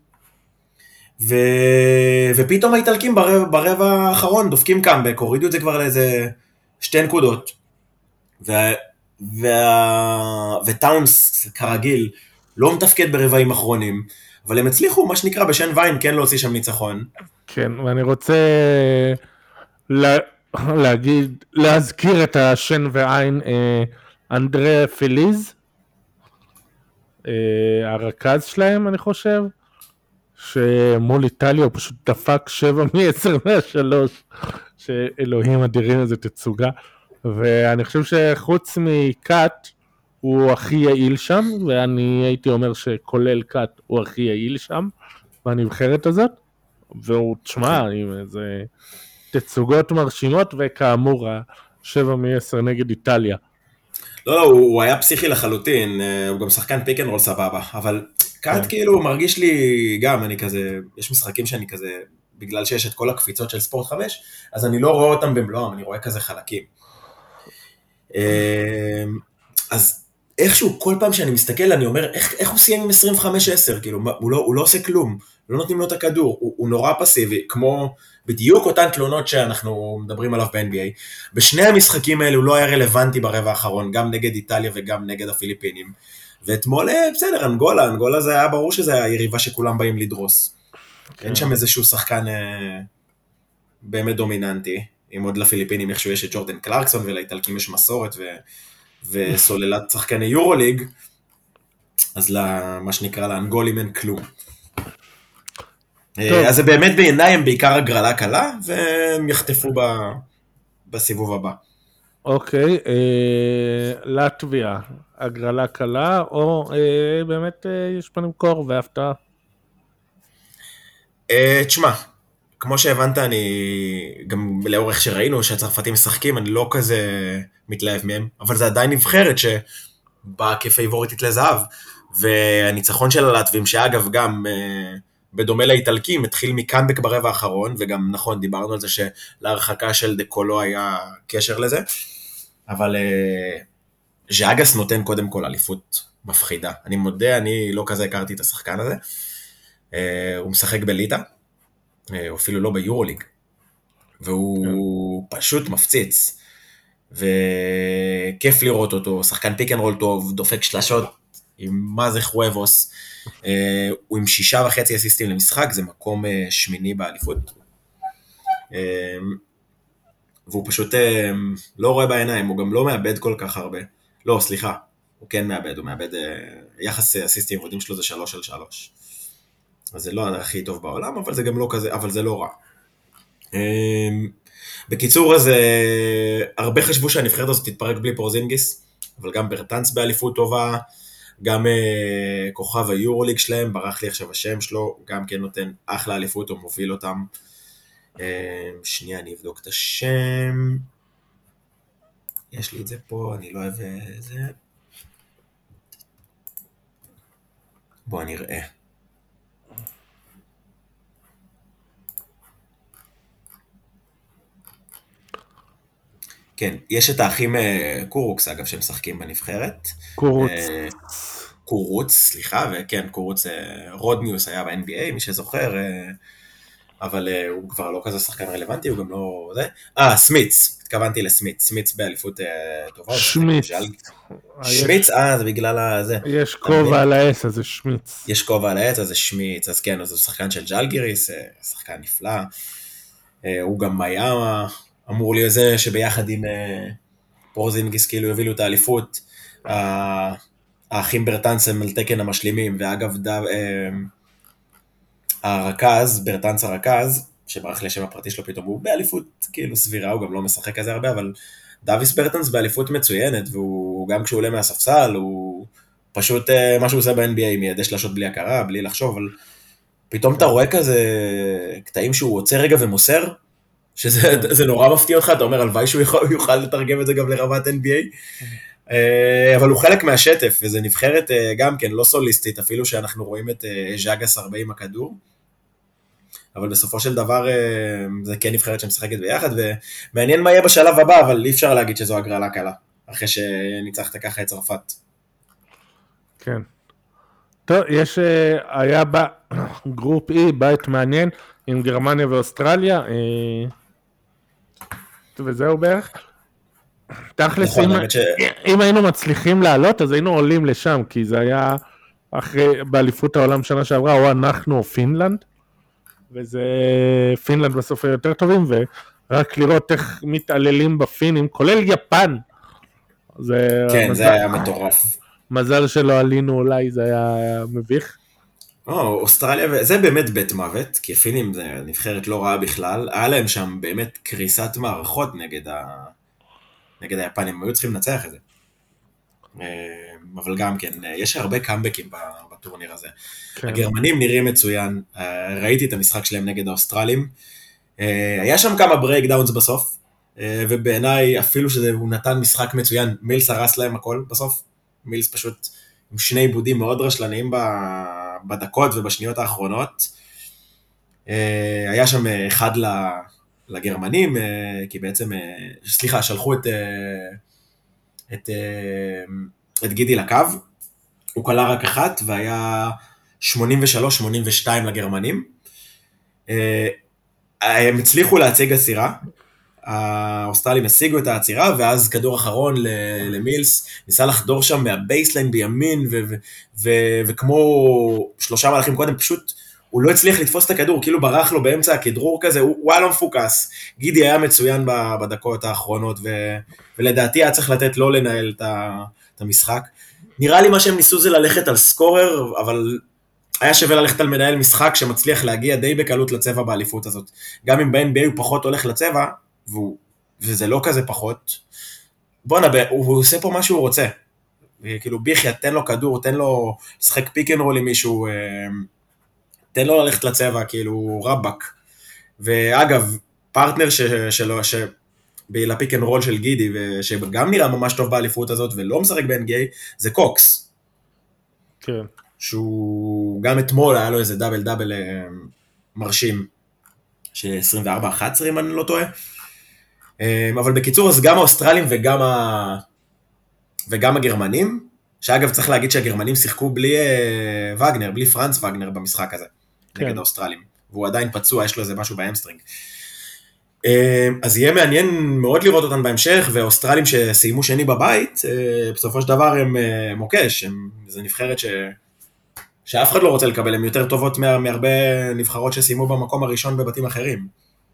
ופתאום האיטלקים ברבע האחרון דופקים קאמבק, הורידו את זה כבר לאיזה 2 נקודות, וטאונס כרגיל לא מתפקד ברבעים אחרונים, אבל הם הצליחו מה שנקרא בשן ויין כן להוציא שם ניצחון. כן, ואני רוצה להזכיר את השן ועין, אנדריה פיליז, הרכז שלהם אני חושב, שמול איטליה הוא פשוט דפק 7 מ-10 מה-3, שאלוהים אדירים איזה תצוגה, ואני חושב שחוץ מקאט הוא הכי יעיל שם, ואני הייתי אומר שכולל קאט הוא הכי יעיל שם, בנבחרת הזאת, והוא תשמע עם איזה תצוגות מרשימות, וכאמור 7 מ-10 נגד איטליה. לא, הוא היה פסיכי לחלוטין, הוא גם שחקן פיק אנד רול סבבה, אבל קאט כאילו מרגיש לי גם, אני כזה, יש משחקים שאני כזה, בגלל שיש את כל הקפיצות של ספורט 5, אז אני לא רואה אותם במלואם, אני רואה כזה חלקים. אז איכשהו כל פעם שאני מסתכל אני אומר, איך הוא סיים עם 25-10, כאילו, הוא לא עושה כלום, לא נותנים לו את הכדור, הוא נורא פסיבי, כמו בדיוק אותן תלונות שאנחנו מדברים עליו ב-NBA, בשני המשחקים האלה הוא לא היה רלוונטי ברבע האחרון, גם נגד איטליה וגם נגד הפיליפינים, ואתמול, בסדר, אנגולה זה היה ברור שזה היריבה שכולם באים לדרוס, אין שם איזשהו שחקן באמת דומיננטי, עם עוד לפיליפינים איכשהו יש את ג'ורדן קלרקסון, ולאיטלקים יש מסורת וסוללת שחקני יורוליג, אז מה שנקרא לאנגולים אין כלום. אז זה באמת בעיניי הם בעיקר הגרלה קלה, והם יחטפו בסיבוב הבא. אוקיי, לטביה, הגרלה קלה, או באמת יש פה למכור והפתעה? תשמע, כמו שהבנת, אני גם לאורך שראינו שהצרפתים משחקים, אני לא כזה מתלהב מהם, אבל זה עדיין נבחרת שבאה כפייבוריטית לזהב, והניצחון של הלטבים, שאגב גם בדומה לאיטלקים, התחיל מקאמבק ברבע האחרון, וגם נכון, דיברנו על זה שלהרחקה של דקולו היה קשר לזה, אבל ז'אגס נותן קודם כל אליפות מפחידה. אני מודה, אני לא כזה הכרתי את השחקן הזה, הוא משחק בליטה, אפילו לא ביורוליג, והוא פשוט מפציץ, וכיף לראות אותו, שחקן פיק אנד רול טוב, דופק שלשות, עם מה זה חואבוס, הוא עם 6.5 אסיסטים למשחק, זה מקום שמיני באליפות, והוא פשוט לא רואה בעיניים, הוא גם לא מאבד כל כך הרבה, לא, סליחה, הוא כן מאבד, הוא מאבד, יחס אסיסטים ועודים שלו זה 3/3, אז זה לא הכי טוב בעולם, אבל זה גם לא כזה, אבל זה לא רע. בקיצור, אז הרבה חשבו שהנבחרת הזאת תתפרק בלי פורזינגיס, אבל גם ברטנס באליפות טובה, גם כוכב היורוליג שלהם, ברח לי עכשיו השם שלו, גם כן נותן אחלה אליפות, הוא מוביל אותם. שנייה, אני אבדוק את השם. יש לי את זה פה, אני לא אוהב זה. בוא נראה. כן, יש את האחים קורוקס, אגב, שמשחקים בנבחרת. קורוץ, סליחה, וכן, קורוץ, רודניוס היה ב-NBA, מי שזוכר, אבל הוא כבר לא כזה שחקן רלוונטי, הוא גם לא זה. סמיץ, התכוונתי לסמיץ, סמיץ באליפות טובה. שמיץ. שמיץ, זה בגלל זה. יש כובע על העץ, אז זה שמיץ. יש כובע על העץ, אז זה שמיץ, אז כן, אז הוא שחקן של ג'לגיריס, שחקן נפלא. הוא גם היה אמור להיות זה שביחד עם פורזינגיס כאילו יובילו את האליפות, האחים ברטנס הם על תקן המשלימים, ואגב הרכז, ברטנס הרכז, שברח לשם הפרטי שלו פתאום, הוא באליפות כאילו סבירה, הוא גם לא משחק כזה הרבה, אבל דוויס ברטנס באליפות מצוינת, והוא גם כשהוא עולה מהספסל, הוא פשוט מה שהוא עושה ב-NBA, מיידי שלשות בלי הכרה, בלי לחשוב, אבל פתאום אתה רואה כזה קטעים שהוא עוצר רגע ומוסר, שזה נורא מפתיע אותך, אתה אומר, הלוואי שהוא יוכל לתרגם את זה גם לרמת NBA, אבל הוא חלק מהשטף, וזה נבחרת גם כן לא סוליסטית, אפילו שאנחנו רואים את ז'אגס 40 הכדור, אבל בסופו של דבר זה כן נבחרת שמשחקת ביחד, ומעניין מה יהיה בשלב הבא, אבל אי אפשר להגיד שזו הגרלה קלה, אחרי שניצחת ככה את צרפת. כן. טוב, היה בגרופ E, בית מעניין, עם גרמניה ואוסטרליה, וזהו בערך. תכלס, אם היינו מצליחים לעלות, אז היינו עולים לשם, כי זה היה אחרי, באליפות העולם שנה שעברה, או אנחנו או פינלנד, וזה פינלנד בסוף היותר טובים, ורק לראות איך מתעללים בפינים, כולל יפן. כן, זה היה מטורף. מזל שלא עלינו אולי, זה היה מביך. אוסטרליה, זה באמת בית מוות, כי הפינים זה נבחרת לא רעה בכלל, היה להם שם באמת קריסת מערכות נגד היפנים, הם היו צריכים לנצח את זה. אבל גם כן, יש הרבה קאמבקים בטורניר הזה. כן. הגרמנים נראים מצוין, ראיתי את המשחק שלהם נגד האוסטרלים, היה שם כמה ברייקדאונס בסוף, ובעיניי אפילו שהוא נתן משחק מצוין, מילס הרס להם הכל בסוף, מילס פשוט עם שני עיבודים מאוד רשלניים בדקות ובשניות האחרונות, היה שם אחד לגרמנים, כי בעצם, סליחה, שלחו את גידי לקו, הוא קלה רק אחת, והיה 83-82 לגרמנים, הם הצליחו להציג עצירה, האוסטרלים השיגו את העצירה, ואז כדור אחרון למילס, ניסה לחדור שם מהבייסליין בימין, וכמו שלושה מהלכים קודם, פשוט הוא לא הצליח לתפוס את הכדור, כאילו ברח לו באמצע הכדרור כזה, הוא היה לא מפוקס, גידי היה מצוין בדקות האחרונות, ולדעתי היה צריך לתת לו לנהל את המשחק. נראה לי מה שהם ניסו זה ללכת על סקורר, אבל היה שווה ללכת על מנהל משחק שמצליח להגיע די בקלות לצבע באליפות הזאת. גם אם ב-NBA הוא פחות הולך לצבע, וזה לא כזה פחות, בואנה, הוא עושה פה מה שהוא רוצה. כאילו ביחיה, תן לו כדור, תן לו לשחק פיק אנד רול עם מישהו, תן לו ללכת לצבע, כאילו רבק. ואגב, פרטנר שלו, בלפיק אנד רול של גידי, שגם נראה ממש טוב באליפות הזאת, ולא משחק ב-NBA, זה קוקס. כן. שהוא גם אתמול היה לו איזה דאבל מרשים, ש-24-11 אם אני לא טועה. אבל בקיצור, אז גם האוסטרלים וגם הגרמנים, שאגב צריך להגיד שהגרמנים שיחקו בלי וגנר, בלי פרנץ וגנר במשחק הזה, נגד האוסטרלים, והוא עדיין פצוע, יש לו איזה משהו באמסטרינג. אז יהיה מעניין מאוד לראות אותם בהמשך, והאוסטרלים שסיימו שני בבית, בסופו של דבר הם מוקש, זה נבחרת שאף אחד לא רוצה לקבל, הן יותר טובות מהרבה נבחרות שסיימו במקום הראשון בבתים אחרים.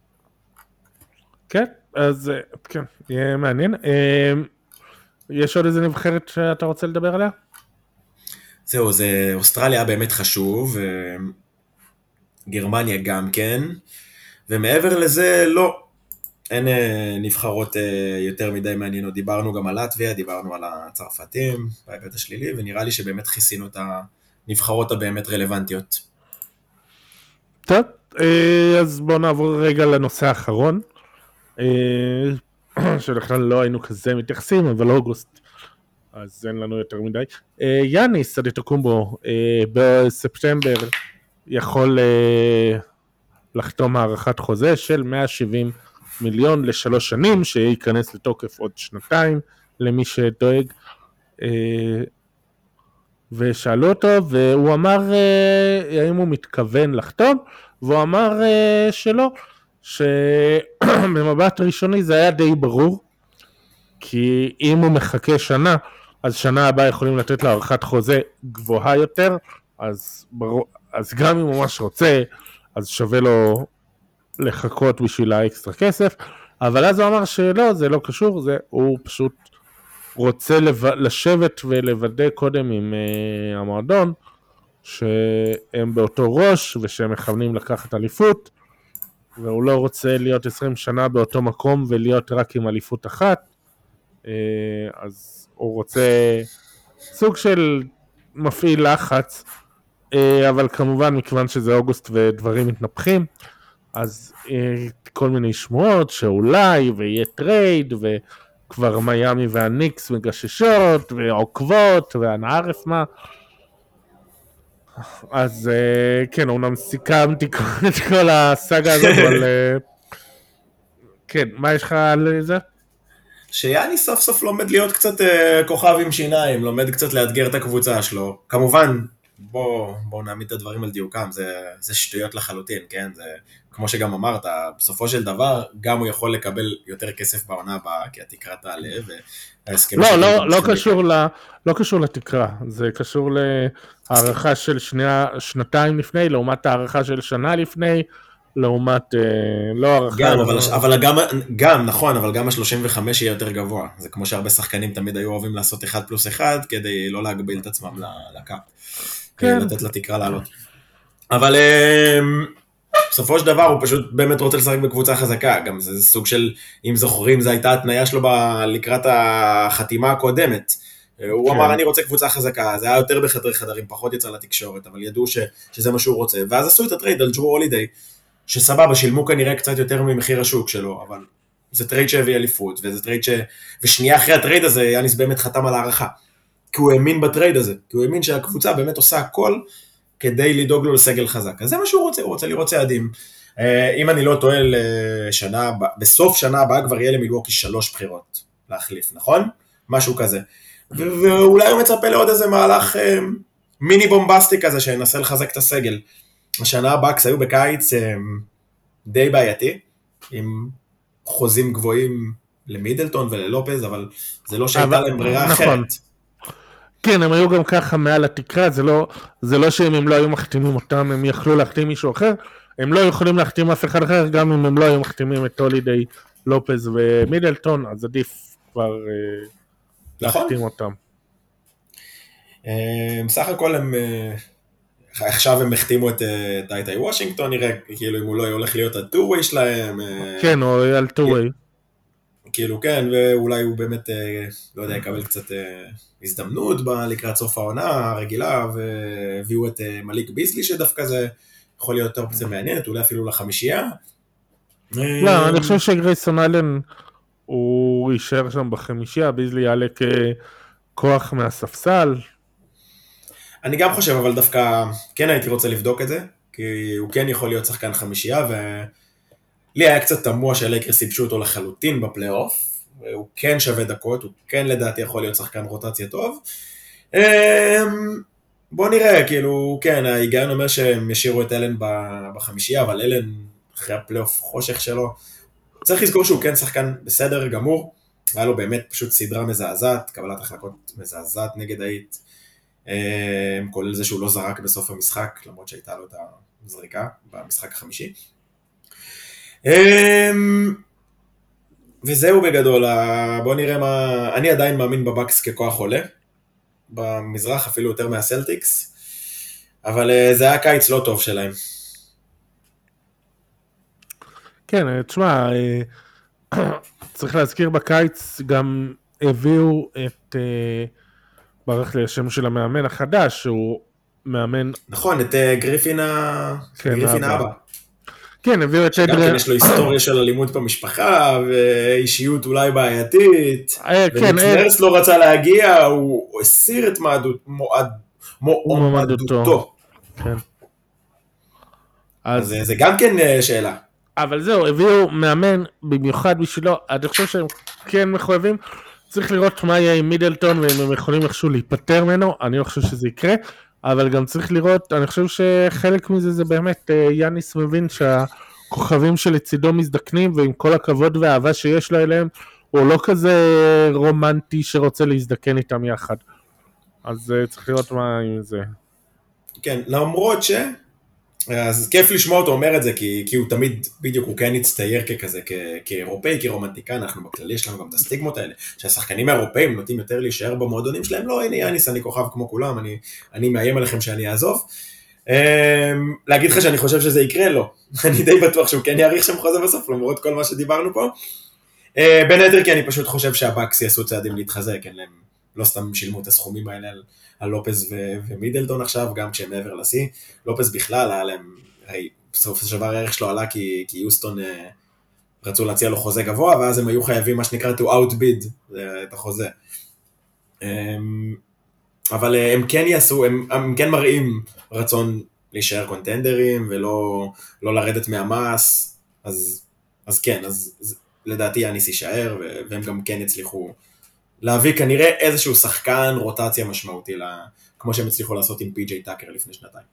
כן, אז כן, יהיה מעניין. יש עוד איזה נבחרת שאתה רוצה לדבר עליה? זהו, זה אוסטרליה באמת חשוב, גרמניה גם כן, ומעבר לזה לא, אין נבחרות יותר מדי מעניינות, דיברנו גם על לטביה, דיברנו על הצרפתים, בהיבט השלילי, ונראה לי שבאמת כיסינו את הנבחרות הבאמת רלוונטיות. טוב, אז בואו נעבור רגע לנושא האחרון, שלכלל לא היינו כזה מתייחסים, אבל אוגוסט, אז אין לנו יותר מדי. יאניס אדטוקומבו בספטמבר יכול לחתום הערכת חוזה של 170 מיליון ל3 שנים, שייכנס לתוקף עוד 2 למי שדואג, ושאלו אותו, והוא אמר האם הוא מתכוון לחתום, והוא אמר שלא, שבמבט ראשוני זה היה די ברור, כי אם הוא מחכה שנה, אז שנה הבאה יכולים לתת לו הערכת חוזה גבוהה יותר, אז גם אם הוא ממש רוצה, אז שווה לו לחכות בשביל האקסטרה כסף, אבל אז הוא אמר שלא, זה לא קשור, הוא פשוט רוצה לשבת ולוודא קודם עם המועדון, שהם באותו ראש, ושהם מכוונים לקחת אליפות, והוא לא רוצה להיות 20 שנה באותו מקום, ולהיות רק עם אליפות אחת, אז הוא רוצה סוג של מפעיל לחץ, אבל כמובן מכיוון שזה אוגוסט ודברים מתנפחים, אז כל מיני שמועות שאולי ויהיה טרייד, וכבר מיאמי והניקס מגששות ועוקבות ואנה ערף מה. אז כן, אומנם סיכמתי את כל הסאגה הזאת, אבל כן, מה יש לך על זה? שיאני סוף סוף לומד להיות קצת כוכב עם שיניים, לומד קצת לאתגר את הקבוצה שלו. כמובן, בוא נעמיד את הדברים על דיוקם, זה שטויות לחלוטין, כן? זה, כמו שגם אמרת, בסופו של דבר, גם הוא יכול לקבל יותר כסף בעונה הבאה, כי התקרה תעלה, וההסכם... לא קשור לתקרה, זה קשור להערכה של שנתיים לפני, לעומת הערכה של שנה לפני, לעומת, לא הערכה... גם, נכון, אבל גם ה-35 יהיה יותר גבוה. זה כמו שהרבה שחקנים תמיד היו אוהבים לעשות 1+1, כדי לא להגביל את עצמם לקאפ. כן. לתת לתקרה לעלות. אבל בסופו של דבר הוא פשוט באמת רוצה לשחק בקבוצה חזקה. גם זה סוג של, אם זוכרים, זו הייתה התניה שלו לקראת החתימה הקודמת. הוא אמר, אני רוצה קבוצה חזקה, זה היה יותר בחדרי חדרים, פחות יצא לתקשורת, אבל ידעו שזה מה שהוא רוצה. ואז עשו את הטרייד על ג'רו הולידיי, שסבבה, שילמו כנראה קצת יותר ממחיר השוק שלו, אבל זה טרייד שהביא אליפות, וזה טרייד ושנייה אחרי הטרייד הזה, יאניס באמת חתם על הערכה, כי הוא האמין בטרייד הזה, כי הוא האמין שהקבוצה באמת עושה הכל, כדי לדאוג לו לסגל חזק. אז זה מה שהוא רוצה, הוא רוצה לראות צעדים. אם אני לא טועה בסוף שנה הבאה כבר יהיה למילווקי 3 בחירות להחליף, נכון? משהו כזה. ואולי הוא מצפה לעוד איזה מהלך מיני בומבסטי כזה, שינסה לחזק את הסגל. השנה הבאה כשהיו בקיץ די בעייתי, עם חוזים גבוהים למידלטון וללופז, אבל זה לא שהייתה להם ברירה אחרת. כן, הם היו גם ככה מעל התקרה, זה לא שאם הם לא היו מחתימים אותם, הם יכלו להחתים מישהו אחר, הם לא יכולים להחתים אף אחד אחר, גם אם הם לא היו מחתימים את הולידיי, לופז ומידלטון, אז עדיף כבר להחתים אותם. בסך הכל הם... עכשיו הם החתימו את טייטאי וושינגטון, נראה כאילו אם הוא לא הולך להיות ה-2-way שלהם. כן, או על 2-way. כאילו כן, ואולי הוא באמת, לא יודע, יקבל קצת הזדמנות לקראת סוף העונה הרגילה, והביאו את מליק ביסלי שדווקא זה יכול להיות אופציה מעניינת, אולי אפילו לחמישייה. לא, אני חושב שגרייסון אלן הוא יישאר שם בחמישייה, ביזלי יעלה ככוח מהספסל. אני גם חושב, אבל דווקא כן הייתי רוצה לבדוק את זה, כי הוא כן יכול להיות שחקן חמישייה, ולי היה קצת תמוה שהלייקרס ייבשו אותו לחלוטין בפלייאוף, הוא כן שווה דקות, הוא כן לדעתי יכול להיות שחקן רוטציה טוב. בוא נראה, כאילו, כן, ההיגיון אומר שהם ישירו את אלן בחמישייה, אבל אלן אחרי הפלייאוף חושך שלו, צריך לזכור שהוא כן שחקן בסדר גמור, היה לו באמת פשוט סדרה מזעזעת, קבלת החלקות מזעזעת נגד היית, כולל זה שהוא לא זרק בסוף המשחק, למרות שהייתה לו את הזריקה במשחק החמישי. וזהו בגדול, בוא נראה מה, אני עדיין מאמין בבקס ככוח עולה, במזרח אפילו יותר מהסלטיקס, אבל זה היה קיץ לא טוב שלהם. כן, תשמע, צריך להזכיר בקיץ גם הביאו את, ברח לי השם של המאמן החדש, שהוא מאמן... נכון, את גריפין האבא. כן, הביאו את אדריאן. שגם יש לו היסטוריה של אלימות במשפחה, ואישיות אולי בעייתית, וניקס לא רצה להגיע, הוא הסיר את מועמדותו. כן. אז זה גם כן שאלה. אבל זהו, הביאו מאמן במיוחד בשבילו, אני חושב שהם כן מחויבים, צריך לראות מה יהיה עם מידלטון, ואם הם יכולים איכשהו להיפטר ממנו, אני לא חושב שזה יקרה, אבל גם צריך לראות, אני חושב שחלק מזה זה באמת, יאניס מבין שהכוכבים שלצידו מזדקנים, ועם כל הכבוד והאהבה שיש לו אליהם, הוא לא כזה רומנטי שרוצה להזדקן איתם יחד. אז צריך לראות מה עם זה. כן, למרות אז כיף לשמוע אותו אומר את זה, כי הוא תמיד, בדיוק, הוא כן הצטייר ככזה, כאירופאי, כרומנטיקן, אנחנו בכללי, יש לנו גם את הסטיגמות האלה, שהשחקנים האירופאים נוטים יותר להישאר במועדונים שלהם, לא, הנה יאניס, אני כוכב כמו כולם, אני מאיים עליכם שאני אעזוב. להגיד לך שאני חושב שזה יקרה? לא. אני די בטוח שהוא כן יאריך שם חוזה בסוף, למרות כל מה שדיברנו פה. בין היתר, כי אני פשוט חושב שהבקס יעשו צעדים להתחזק, אין להם, לא סתם שילמו את הסכומים האלה על לופז ומידלטון עכשיו, גם כשהם מעבר לשיא. לופז בכלל היה להם, בסוף השבר הערך שלו עלה כי יוסטון רצו להציע לו חוזה גבוה, ואז הם היו חייבים מה שנקרא to outbid את החוזה. אבל הם כן יעשו, הם כן מראים רצון להישאר קונטנדרים, ולא לרדת מהמס, אז כן, אז לדעתי יאניס יישאר, והם גם כן יצליחו להביא כנראה איזשהו שחקן רוטציה משמעותי, כמו שהם הצליחו לעשות עם פי.ג'יי טאקר לפני שנתיים.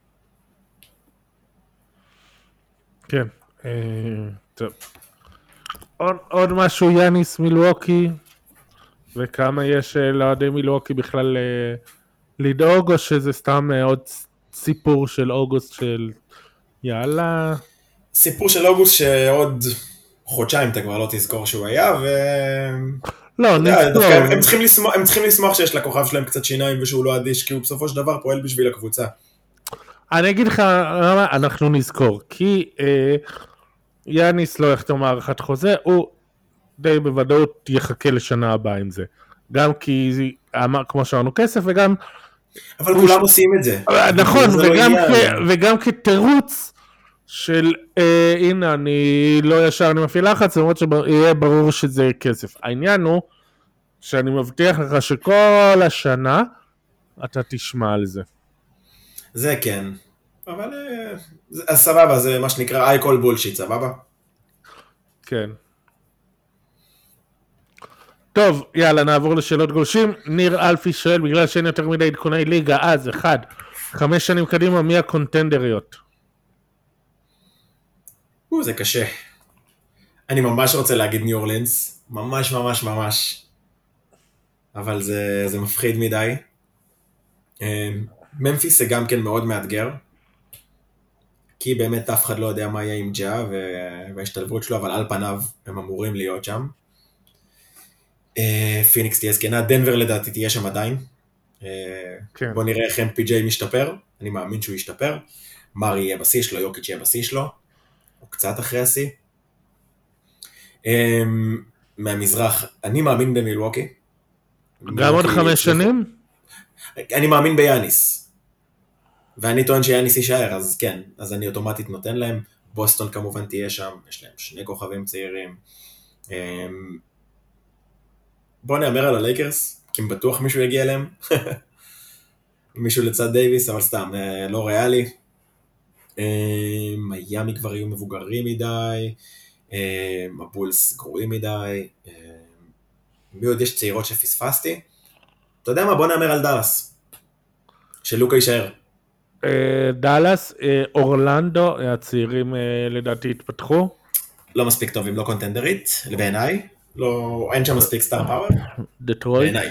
כן, טוב. עוד משהו, יאניס מילווקי, וכמה יש לאוהדי מילווקי בכלל לדאוג, או שזה סתם עוד סיפור של אוגוסט של יאללה? סיפור של אוגוסט שעוד חודשיים אתה כבר לא תזכור שהוא היה, לא, הם צריכים לשמוח שיש לכוכב שלהם קצת שיניים ושהוא לא אדיש, כי הוא בסופו של דבר פועל בשביל הקבוצה. אני אגיד לך למה אנחנו נזכור, כי יאניס לא יחתום הערכת חוזה, הוא די בוודאות יחכה לשנה הבאה עם זה. גם כי זה אמר כמו שאמרנו כסף, וגם... אבל כולם עושים את זה. נכון, וגם כתירוץ של הנה אני לא ישר אני מפעיל לחץ, למרות שיהיה ברור שזה כסף. העניין הוא שאני מבטיח לך שכל השנה אתה תשמע על זה. זה כן, אבל אז סבבה, זה מה שנקרא I call bullshit, סבבה? כן. טוב, יאללה, נעבור לשאלות גולשים. ניר אלפי שואל, בגלל שאין יותר מדי עדכוני ליגה, אז 5 שנים קדימה, מי הקונטנדריות? זה קשה. אני ממש רוצה להגיד ניו אורלינס, ממש ממש ממש. אבל זה מפחיד מדי. ממפיס זה גם כן מאוד מאתגר. כי באמת אף אחד לא יודע מה יהיה עם ג'ה וההשתלבות שלו, אבל על פניו הם אמורים להיות שם. פיניקס תהיה זקנה, דנבר לדעתי תהיה שם עדיין. כן. בוא נראה איך פי.ג'יי משתפר, אני מאמין שהוא ישתפר. מרי יהיה בשיא שלו, יוקיץ' יהיה בשיא שלו, או קצת אחרי השיא. מהמזרח, אני מאמין במילווקי. גם עוד מילווקי 5 הצליחו. שנים? אני מאמין ביאניס. ואני טוען שיאניס יישאר, אז כן, אז אני אוטומטית נותן להם. בוסטון כמובן תהיה שם, יש להם 2 כוכבים צעירים. בוא נאמר על הלייקרס, כי בטוח מישהו יגיע אליהם. מישהו לצד דייביס, אבל סתם, לא ריאלי. מיאמי כבר יהיו מבוגרים מדי, הבולס גרועים מדי, מי עוד יש צעירות שפספסתי? אתה יודע מה? בוא נאמר על דלס, שלוקה יישאר. דאלאס, אורלנדו, הצעירים לדעתי התפתחו. לא מספיק טובים, לא קונטנדרית, בעיניי, לא, אין שם מספיק סטאר פאוור. דטרויט. בעיניי.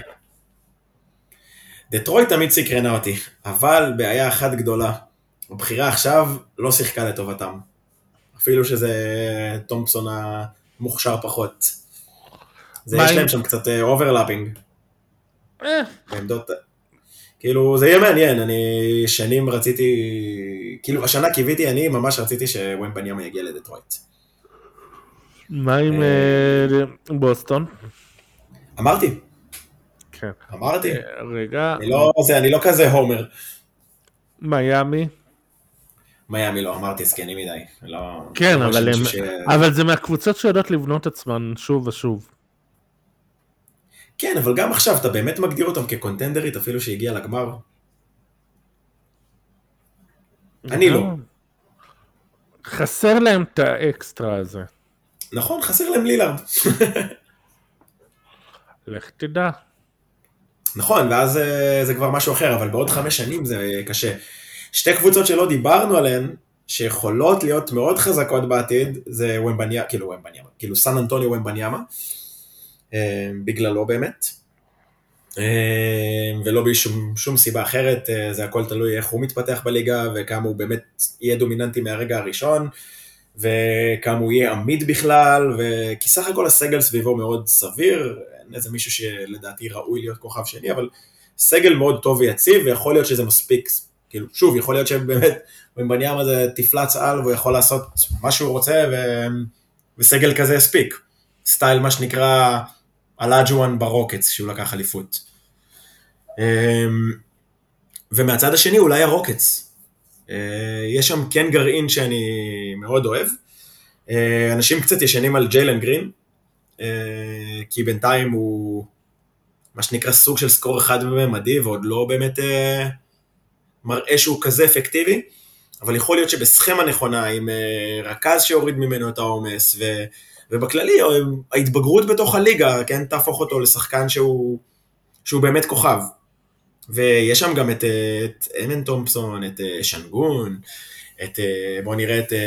דטרויט תמיד סקרנה אותי, אבל בעיה אחת גדולה, הבחירה עכשיו לא שיחקה לטובתם. אפילו שזה תומפסון המוכשר פחות. זה יש להם שם קצת אוברלאפינג. בעמדות, כאילו זה יהיה מעניין, אני שנים רציתי, כאילו השנה קיוויתי, אני ממש רציתי שוומבניאמה יגיע לדטרויט. מה עם בוסטון? אמרתי. כן. אמרתי. רגע. אני לא כזה הומר. מיאמי. מיאמי לא, אמרתי זקני מדי. כן, אבל זה מהקבוצות שיודעות לבנות עצמן שוב ושוב. כן, אבל גם עכשיו אתה באמת מגדיר אותם כקונטנדרית אפילו שהגיע לגמר? אני לא. חסר להם את האקסטרה הזה. נכון, חסר להם לילארד. לך תדע. נכון, ואז זה כבר משהו אחר, אבל בעוד 5 שנים זה קשה. 2 קבוצות שלא דיברנו עליהן, שיכולות להיות מאוד חזקות בעתיד, זה וומבניאמה, כאילו סן אנטוניו וומבניאמה, בגללו באמת, ולא בשום סיבה אחרת, זה הכל תלוי איך הוא מתפתח בליגה, וכמה הוא באמת יהיה דומיננטי מהרגע הראשון, וכמה הוא יהיה עמיד בכלל, כי סך הכל הסגל סביבו מאוד סביר, אין איזה מישהו שלדעתי ראוי להיות כוכב שני, אבל סגל מאוד טוב ויציב, ויכול להיות שזה מספיק, כאילו, שוב, יכול להיות שבאמת, וומבניאמה זה תפלץ על, והוא יכול לעשות מה שהוא רוצה, וסגל כזה הספיק. סטייל מה שנקרא, אלאג'ואן ברוקטס, שהוא לקח אליפות. ומהצד השני, אולי הרוקטס. יש שם כן גרעין שאני מאוד אוהב. אנשים קצת ישנים על ג'יילן גרין, כי בינתיים הוא, מה שנקרא, סוג של סקור אחד בממדי, ועוד לא באמת מראה שהוא כזה אפקטיבי, אבל יכול להיות שבסכמה נכונה, עם רכז שהוריד ממנו את העומס, ובכללי, ההתבגרות בתוך הליגה, כן, תהפוך אותו לשחקן שהוא באמת כוכב. ויש שם גם את אמן תומפסון, את שנגון, בואו נראה את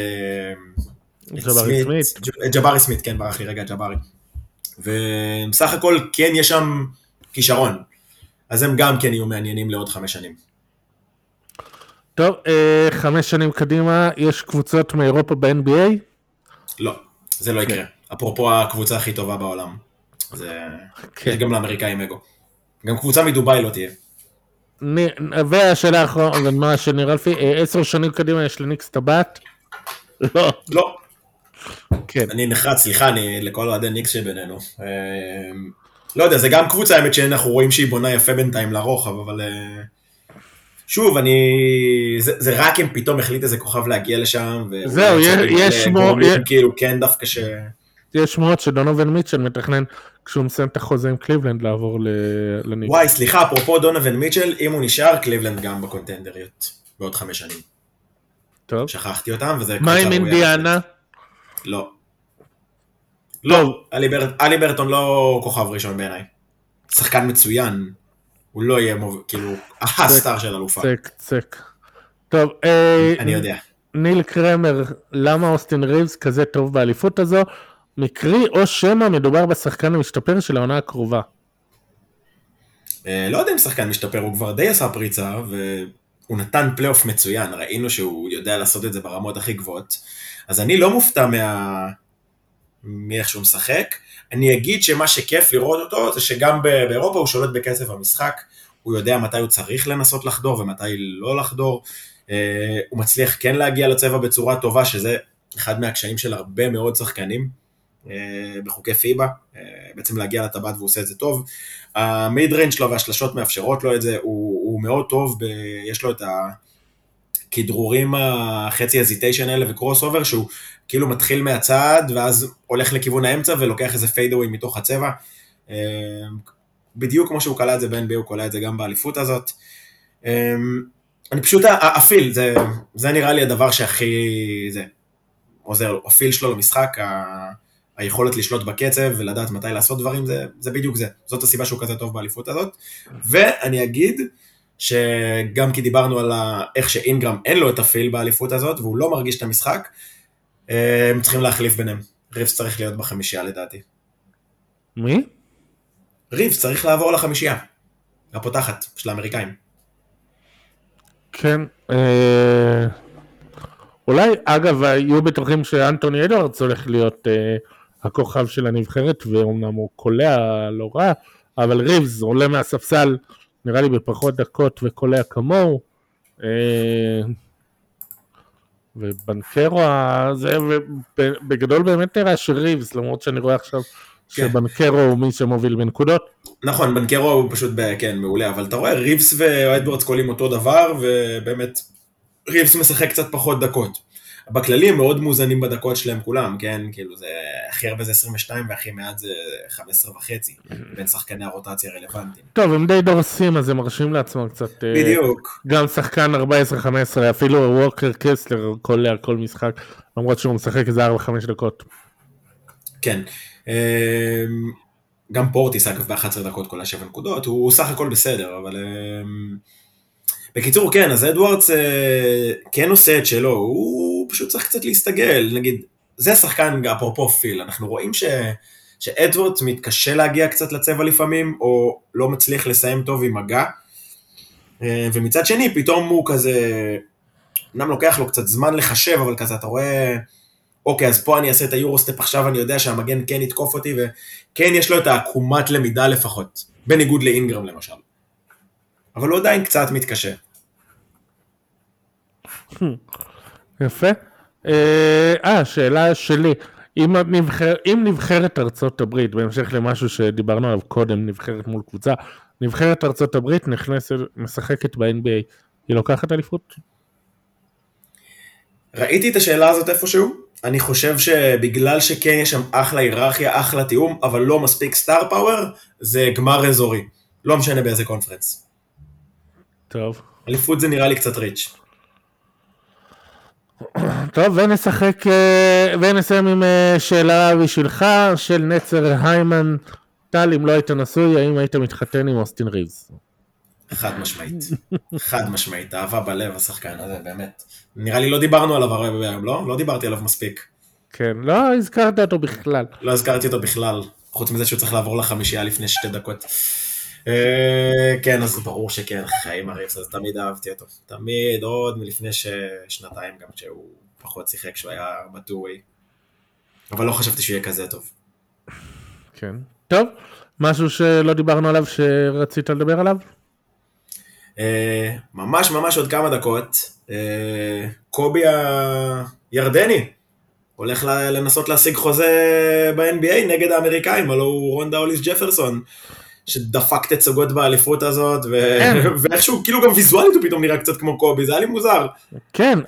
ג'בארי סמית, כן, ברח לי רגע ג'בארי. ובסך הכל כן יש שם כישרון, אז הם גם כן יהיו מעניינים לעוד 5 שנים. טוב, 5 שנים קדימה, יש קבוצות מאירופה ב-NBA? לא, זה לא יקרה. אפרופו הקבוצה הכי טובה בעולם. זה גם לאמריקאים אגו. גם קבוצה מדוביי לא תהיה. והשאלה האחרונה, מה שנראה לפי, 10 שנים קדימה יש לניקס טבעת? לא. לא. כן. אני נחרץ, סליחה, לכל אוהדי ניקס שבינינו. לא יודע, זה גם קבוצה, האמת שאנחנו רואים שהיא בונה יפה בינתיים לרוחב, אבל שוב, זה רק אם פתאום החליט איזה כוכב להגיע לשם, זהו, יש כאילו כן דווקא יש שמועות שדונובין מיטשל מתכנן, כשהוא מסיים את החוזה עם קליבלנד, לעבור לניקס. וואי, סליחה, אפרופו דונובין מיטשל, אם הוא נשאר, קליבלנד גם בקונטנדריות, בעוד 5 שנים. טוב. שכחתי אותם, וזה מה עם אינדיאנה? לא. לא, אלי ברטון לא כוכב ראשון בעיניי. שחקן מצוין, הוא לא יהיה כאילו, הסטאר של אלופה. צק. טוב, אני יודע. ניל קרמר, למה אוסטין ריבס כזה טוב באליפות הזו? מקרי או שמא מדובר בשחקן המשתפר של העונה הקרובה? לא יודע אם שחקן משתפר, הוא כבר די עשה פריצה, והוא נתן פלייאוף מצוין, ראינו שהוא יודע לעשות את זה ברמות הכי גבוהות, אז אני לא מופתע מאיך שהוא משחק. אני אגיד שמה שכיף לראות אותו, זה שגם באירופה הוא שולט בקצב המשחק, הוא יודע מתי הוא צריך לנסות לחדור, ומתי לא לחדור, הוא מצליח כן להגיע לצבע בצורה טובה, שזה אחד מהקשיים של הרבה מאוד שחקנים, בחוקי פיבה, בעצם להגיע לטבעת והוא עושה את זה טוב. המיד ריינג' שלו והשלשות מאפשרות לו את זה, הוא מאוד טוב, יש לו את הכדרורים החצי הזיטיישן האלה וקרוס אובר, שהוא כאילו מתחיל מהצד, ואז הולך לכיוון האמצע ולוקח איזה פיידאווי מתוך הצבע. בדיוק כמו שהוא קלה את זה ב-NBA, הוא קלה את זה גם באליפות הזאת. אני פשוט, הפיל, זה נראה לי הדבר שהכי עוזר לו, הפיל שלו למשחק, היכולת לשלוט בקצב ולדעת מתי לעשות דברים, זה בדיוק זה. זאת הסיבה שהוא כזה טוב באליפות הזאת. ואני אגיד שגם כי דיברנו על איך שאינגרם אין לו את הפיל באליפות הזאת, והוא לא מרגיש את המשחק, הם צריכים להחליף ביניהם. ריבס צריך להיות בחמישייה לדעתי. מי? ריבס צריך לעבור לחמישייה, הפותחת של האמריקאים. כן, אולי, אגב, היו בטוחים שאנטוני אדוארדס הולך להיות הכוכב של הנבחרת, ואומנם הוא קולע לא רע, אבל ריבס עולה מהספסל, נראה לי בפחות דקות וקולע כמוהו, ובנקרו, בגדול באמת נראה שריבס, למרות שאני רואה עכשיו שבנקרו הוא מי שמוביל בנקודות. נכון, בנקרו הוא פשוט, כן, מעולה, אבל אתה רואה, ריבס ואדוארדס קולים אותו דבר, ובאמת, ריבס משחק קצת פחות דקות. בכללי הם מאוד מוזנים בדקות שלהם כולם, כן? כאילו זה הכי הרבה זה 22 והכי מעט זה 15 וחצי, בין שחקני הרוטציה רלוונטיים. טוב, הם די דורסים, אז הם מרשים לעצמם קצת. בדיוק. גם שחקן 14-15, אפילו ווקר קסלר קולע כל משחק, למרות שהוא משחק איזה 4-5 דקות. כן. גם פורטיס אגב ב-11 דקות כל 7 נקודות, הוא סך הכל בסדר, אבל... בקיצור, כן, אז אדוארדס כן עושה את שלו, הוא פשוט צריך קצת להסתגל, נגיד, זה השחקן, אפרופו פיל, אנחנו רואים שאדוארדס מתקשה להגיע קצת לצבע לפעמים, או לא מצליח לסיים טוב עם מגע, ומצד שני, פתאום הוא כזה, אמנם לוקח לו קצת זמן לחשב, אבל כזה, אתה רואה, אוקיי, אז פה אני אעשה את היורוסטפ עכשיו, אני יודע שהמגן כן יתקוף אותי, וכן יש לו את העקומת למידה לפחות, בניגוד לאינגרם למשל. אבל הוא עדיין קצת מתקשה. יפה. שאלה שלי, אם נבחרת ארצות הברית, בהמשך למשהו שדיברנו עליו קודם, נבחרת מול קבוצה, נבחרת ארצות הברית נכנסת, משחקת ב-NBA, היא לוקחת אליפות? ראיתי את השאלה הזאת איפשהו, אני חושב שבגלל שכן יש שם אחלה היררכיה, אחלה תיאום, אבל לא מספיק סטאר פאוור, זה גמר אזורי, לא משנה באיזה קונפרנס. טוב. אליפות זה נראה לי קצת ריץ'. טוב, ונסיים עם שאלה בשבילך של נצר היימן. טל, אם לא היית נשוי, האם היית מתחתן עם אוסטין ריבס? חד משמעית. חד משמעית, אהבה בלב השחקן הזה, באמת. נראה לי לא דיברנו עליו הרבה היום, לא? לא דיברתי עליו מספיק. כן, לא הזכרת אותו בכלל. לא הזכרתי אותו בכלל, חוץ מזה שהוא צריך לעבור לחמישייה לפני 2 דקות. כן, אז ברור שכן, חיים הריבס, אז תמיד אהבתי אותו. תמיד, עוד מלפני 2 גם שהוא פחות שיחק, שהוא היה בטווי. אבל לא חשבתי שהוא יהיה כזה טוב. כן. טוב, משהו שלא דיברנו עליו שרצית לדבר עליו? ממש ממש עוד כמה דקות. קובי הירדני הולך לנסות להשיג חוזה ב-NBA נגד האמריקאים, הלוא הוא רונדה הוליס ג'פרסון. שדפק תצוגות באליפות הזאת, ואיכשהו, כאילו גם ויזואלית הוא פתאום נראה קצת כמו קובי, זה היה לי מוזר. כן,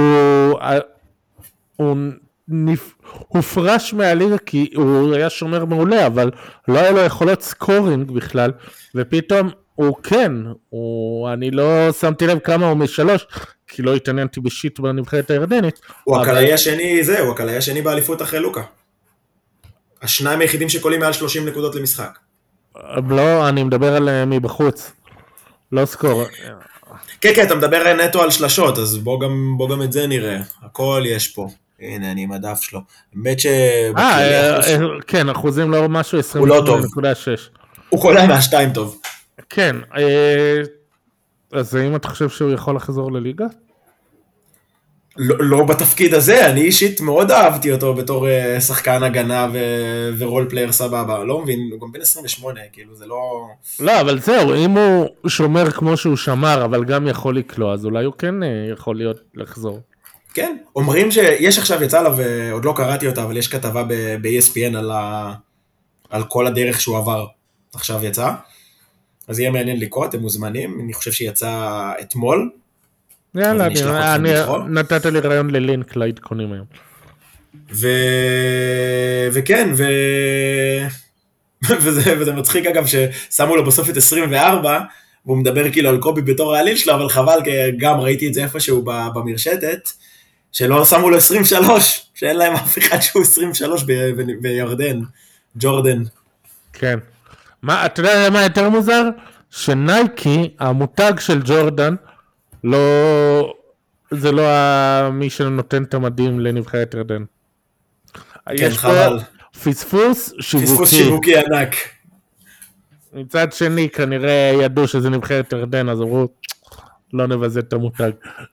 הוא הופרש מהליגה, כי הוא היה שומר מעולה, אבל לא היה לו יכולות סקורינג בכלל, ופתאום הוא כן, אני לא שמתי לב כמה הוא מ3, כי לא התעניינתי בשיט בנבחרת הירדנית. הוא הקלעי השני, הוא הקלעי השני באליפות אחרי לוקה. השניים היחידים שקולים מעל 30 נקודות למשחק. לא, אני מדבר על מבחוץ, לא סקור. כן, כן, אתה מדבר נטו על שלשות, אז בוא גם את זה נראה, הכל יש פה. הנה, אני עם הדף שלו. באמת כן, אחוזים לא משהו, 20.6. הוא קולע מה2 טוב. כן, אז האם אתה חושב שהוא יכול לחזור לליגה? לא בתפקיד הזה, אני אישית מאוד אהבתי אותו בתור שחקן הגנה ורול פלייר סבבה, לא מבין, הוא גם בן 28, כאילו זה לא... לא, אבל זהו, אם הוא שומר כמו שהוא שמר, אבל גם יכול לקלוע, אז אולי הוא כן יכול להיות לחזור. כן, אומרים שיש עכשיו, יצא עליו, עוד לא קראתי אותה, אבל יש כתבה ב-ESPN על כל הדרך שהוא עבר. עכשיו יצא. אז יהיה מעניין לקרוא, אתם מוזמנים, אני חושב שיצא אתמול. יאללה, נתת לי רעיון ללינק לעדכונים היום. וכן, וזה מצחיק אגב ששמו לו בסוף את 24, והוא מדבר כאילו על קובי בתור העליל שלו, אבל חבל, גם ראיתי את זה איפשהו במרשתת, שלא שמו לו 23, שאין להם אף אחד שהוא 23 בירדן, ג'ורדן. כן. אתה יודע מה יותר מוזר? שנייקי, המותג של ג'ורדן, זה לא מי שנותן את המדים לנבחרת ירדן. כן, חבל. פספוס שיווקי. פספוס שיווקי ענק. מצד שני, כנראה ידעו שזה נבחרת ירדן, אז אמרו, לא נבזת את המותג.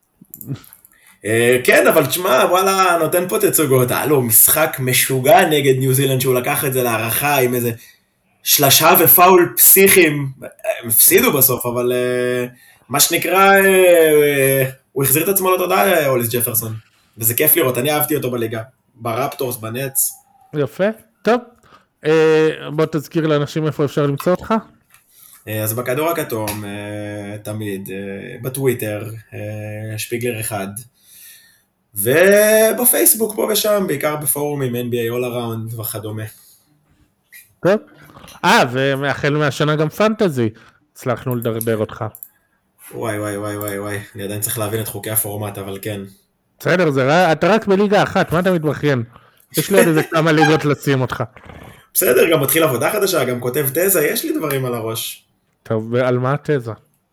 כן, אבל תשמע, וואלה, נותן פה תצוגות. היה לו משחק משוגע נגד ניו זילנד, שהוא לקח את זה להערכה עם איזה שלשה ופאול פסיכיים. הם הפסידו בסוף, אבל מה שנקרא, הוא החזיר את עצמו לתודעה, אוליס ג'פרסון. וזה כיף לראות, אני אהבתי אותו בליגה. ברפטורס, בנץ. יפה, טוב. בוא תזכיר לאנשים איפה אפשר למצוא אותך. אז בכדור הכתום, תמיד, בטוויטר, שפיגלר 1, ובפייסבוק פה ושם, בעיקר בפורומים, NBA All Around וכדומה. טוב. ומאחל מהשנה גם פנטזי, הצלחנו לדרדר אותך. וואי, אני עדיין צריך להבין את חוקי הפורמט, אבל כן. בסדר, אתה רק בליגה אחת, מה אתה מתבכיין? יש לי עוד איזה כמה ליגות לשים אותך. בסדר, גם מתחיל עבודה חדשה, גם כותב תזה, יש לי דברים על הראש. טוב, ועל מה התזה?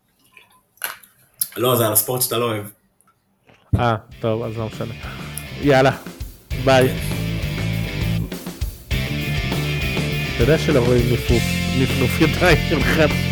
לא, זה על הספורט שאתה לא אוהב. טוב, אז לא משנה. יאללה, ביי. אתה יודע שלבוא עם נפנוף ידיים שלך.